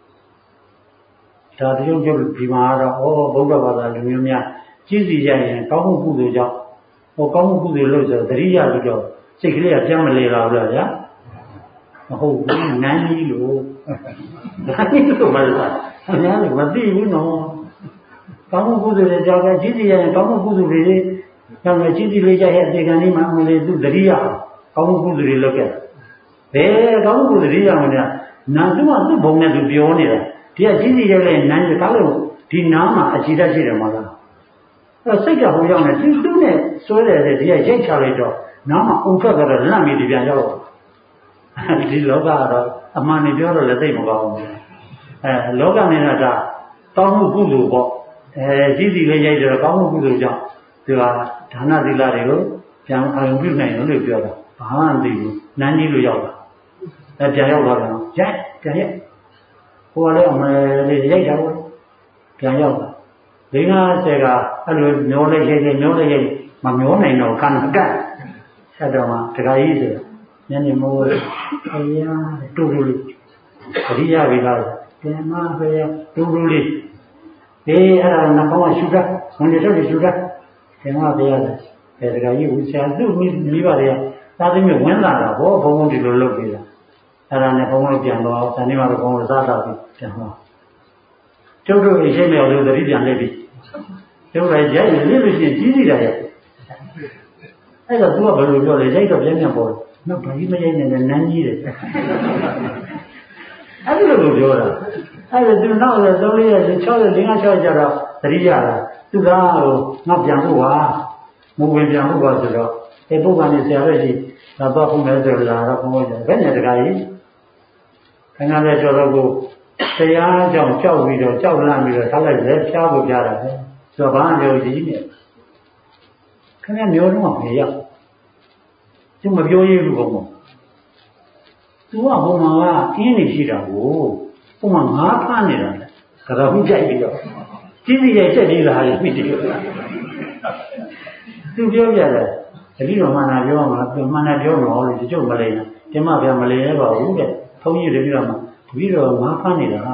ဒါတရုပ်ကျုပ်ဒီမှာတော့ဩဗုဒ္ဓဘာသာလူမျိုးများကြီးစီရရင်ကောင်းမှုကုသိုလ်ကြောင့်ဟောကောင်းမှုကုသိုလ်လို့ဆိုသတိရပြီးတော့စိတ်ကလေးကပြန်မလဲလာဘူးလားဗျာမဟုတ်ဘူးနန်းကြီးလို့နန်းကြီးလို့မလားအများကြီးမသိဘူးနော်ကောင်းမှုကုသိုလ်တွေကြောင့်ကြီးစီရရင်ကောင်းမှုကုသိုလ်တွေကြောင့်ကြီးစီလေးကြရဲ့အသေးကလေးမှမလေးသူသတိရကောင်းမှုကုသိုလ်တွေလုပ်ခဲ့ဘယ်ကောင်းမှုကုသိုလ်တွေရမှာလဲနာသူကသူ့ဘုံနဲ့သူပြောနေတာဒီကကြီးစီရတဲ့နန်းကြီးကားလို့ဒီနားမှာအခြေတတ်ရှိတယ်မလားအဲစိတ်ကဟိုရောက်နေသူသူ့နဲ့ဆွဲတယ်ဒီကရိုက်ချလိုက်တော့နားမှာအုံထွက်တော့လန့်ပြီးဒီပြန်ရောက်တော့ဒီလောကကတော့အမှန်နဲ့ပြောတော့လည်းသိမကောင်းဘူးအဲလောကနဲ့တော့ဒါကောင်းမှုကုသိုလ်ပေါ့အဲကြီးစီလေးရိုက်တယ်ကောင်းမှုကုသိုလ်ကြောင့်ဒီကဒါနသီလတွေကိုပြန်အာရုံပြုနိုင်လို့ပြောတာဘာမှမသိဘူးနန်းကြီးလိုရောက်တာအဲပြန်ရောက်တော့ရိုက်ပြန်ရိုက်ဟိုကလည်းအမယ်လေးရိုက်တာပေါ့ပြန်ရောက်တာဒီငါဆယ်ကအဲ့လိုမျောလိုက်ရိုက်တယ်မျောလိုက်ရိုက်မမျောနိုင်တော့ကန်ကတ်ဆက်တော့မှတခါကြီးဆိုညနေမိုးအရာတူတူလေးအရိယာပြီလားပြန်မဖေးတူတူလေးအေးအဲ့ဒါနှကောင်းကရှူတာဝင်ရတော့ရှူတာပြန်မဖေးရတယ်အဲတခါကြီးဦးဆရာသူ့မိမိပါလေသာသမီဝင်လာတာဘောဘုံဘုံဒီလိုလုပ်ပြီးတာအဲ့ဒါနဲ့ဘုံဘုံပြန်တော့ဇာနေမှာဘုံဘုံစားတာပြီးပြန်တော့ကျုပ်တို့အရှိမြောက်လို့သတိပြန်လိုက်ပြီကျုပ်လည်းရိုက်လို့လို့ရှိရင်ကြီးစီတာရဲ့အဲ့တော့သူကဘယ်လိုပြောလဲရိုက်တော့ပြန်ပြန်ပေါ်နောက်ဘာကြီးမရိုက်နဲ့နန်းကြီးတယ်အဲ့ဒီလိုပြောတာအဲ့ဒါသူနောက်လည်းသုံးလေးရက်၆ရက်၄၅၆ရက်ကြတော့သတိရတာသူကဟိုနောက်ပြန်ဖို့ပါမဝင်ပြန်ဖို့ပါဆိုတော့အဲပုဂ္ဂိုလ်ကနေဆရာရဲ့ရှိတော့တော့ခုမဲ့ဆိုလာတော့ဘုံဘုံကျဘယ်နဲ့တခါကြီးခင်ဗျားလည်းကြော်တော့ကိုတရားကြောင့်ကြောက်ပြီးတော့ကြောက်လန့်ပြီးတော့ထားလိုက်တယ်ဖျားဖို့ဖျားတာပဲဆိုတော့ဘာမှပြောကြည့်နေခင်ဗျားမျိုးတော့မရသူမပြောရဘူးဘုံဘုံသူကဘုံမှာကအင်းနေရှိတာကိုဘုံမှာငါးဖမ်းနေတာလေကြတော့ကြိုက်ပြီးတော့ကြီးစီရဲ့ချက်ကြီးလာရင်မိတယ်သူပြောပြတယ်တတိတော်မှန်တာပြောမှာမှန်တာပြောတော့လို့ဒီကျုပ်မလိမ့်ဘူးကျမဗျာမလိမ့်ရပါဘူးတဲ့ဘုန်းကြီးတတိတော်မှာတတိတော်ငါးဖမ်းနေတာ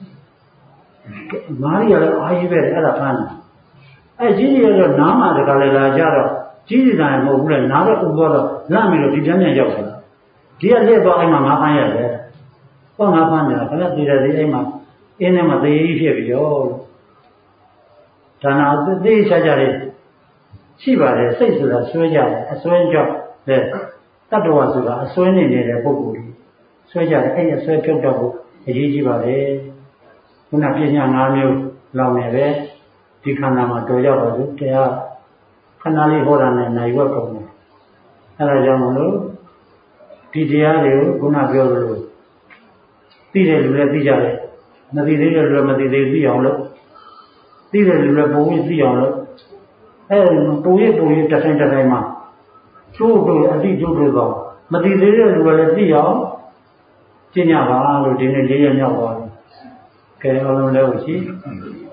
ငါးရီရလည်းအားကြီးပဲအဲ့ဒါဖမ်းတယ်အဲ့ကြီးကြီးရတော့နားမှာတခါလေလာကြတော့ကြီးစီတိုင်းမဟုတ်ဘူးလေနားတော့ဥသွားတော့လန့်ပြီးတော့ဒီပြန်ပြန်ရောက်သွားတာဒီကလက်သွားအဲ့မှာငါးဖမ်းရတယ်ဟောငါးဖမ်းနေတာခဏတည်တယ်ဒီအဲ့မှာအင်းထဲမှာသေကြီးဖြစ်ပြီးရောဒါနာသေချာချာလေးရှိပါတယ်စိတ်ဆိုတာဆွဲကြတယ်အစွဲကြောင့်လေတတ္တဝါဆိုတာအစွဲနေနေတဲ့ပုဂ္ဂိုလ်ကြီးဆွဲကြတယ်အဲ့ဒီအစွဲပြုတ်တော့ဖို့အရေးကြီးပါတယ်ခုနပညာ၅မျိုးလောက်နေပဲဒီခန္ဓာမှာတော်ရောက်ပါလို့တရားခဏလေးဟောတာနဲ့နိုင်ဝက်ကုန်တယ်အဲ့ဒါကြောင့်မလို့ဒီတရားတွေကိုခုနပြောလို့သိတဲ့လူလည်းသိကြတယ်မသိသေးတဲ့လူလည်းမသိသေးသိအောင်လို့သိတဲ့လူလည်းပုံပြီးသိအောင်လို့အဲပုံရိပ်ပုံရိပ်တစ်ဆိုင်တစ်ဆိုင်မှာကျိုးတို့အတိကျိုးတို့တော့မသိသေးတဲ့လူကလည်းသိအောင်ကျင့်ကြပါလို့ဒီနေ့လေးရက်မြောက်ပါပြီကဲအားလုံးလည်းရှိ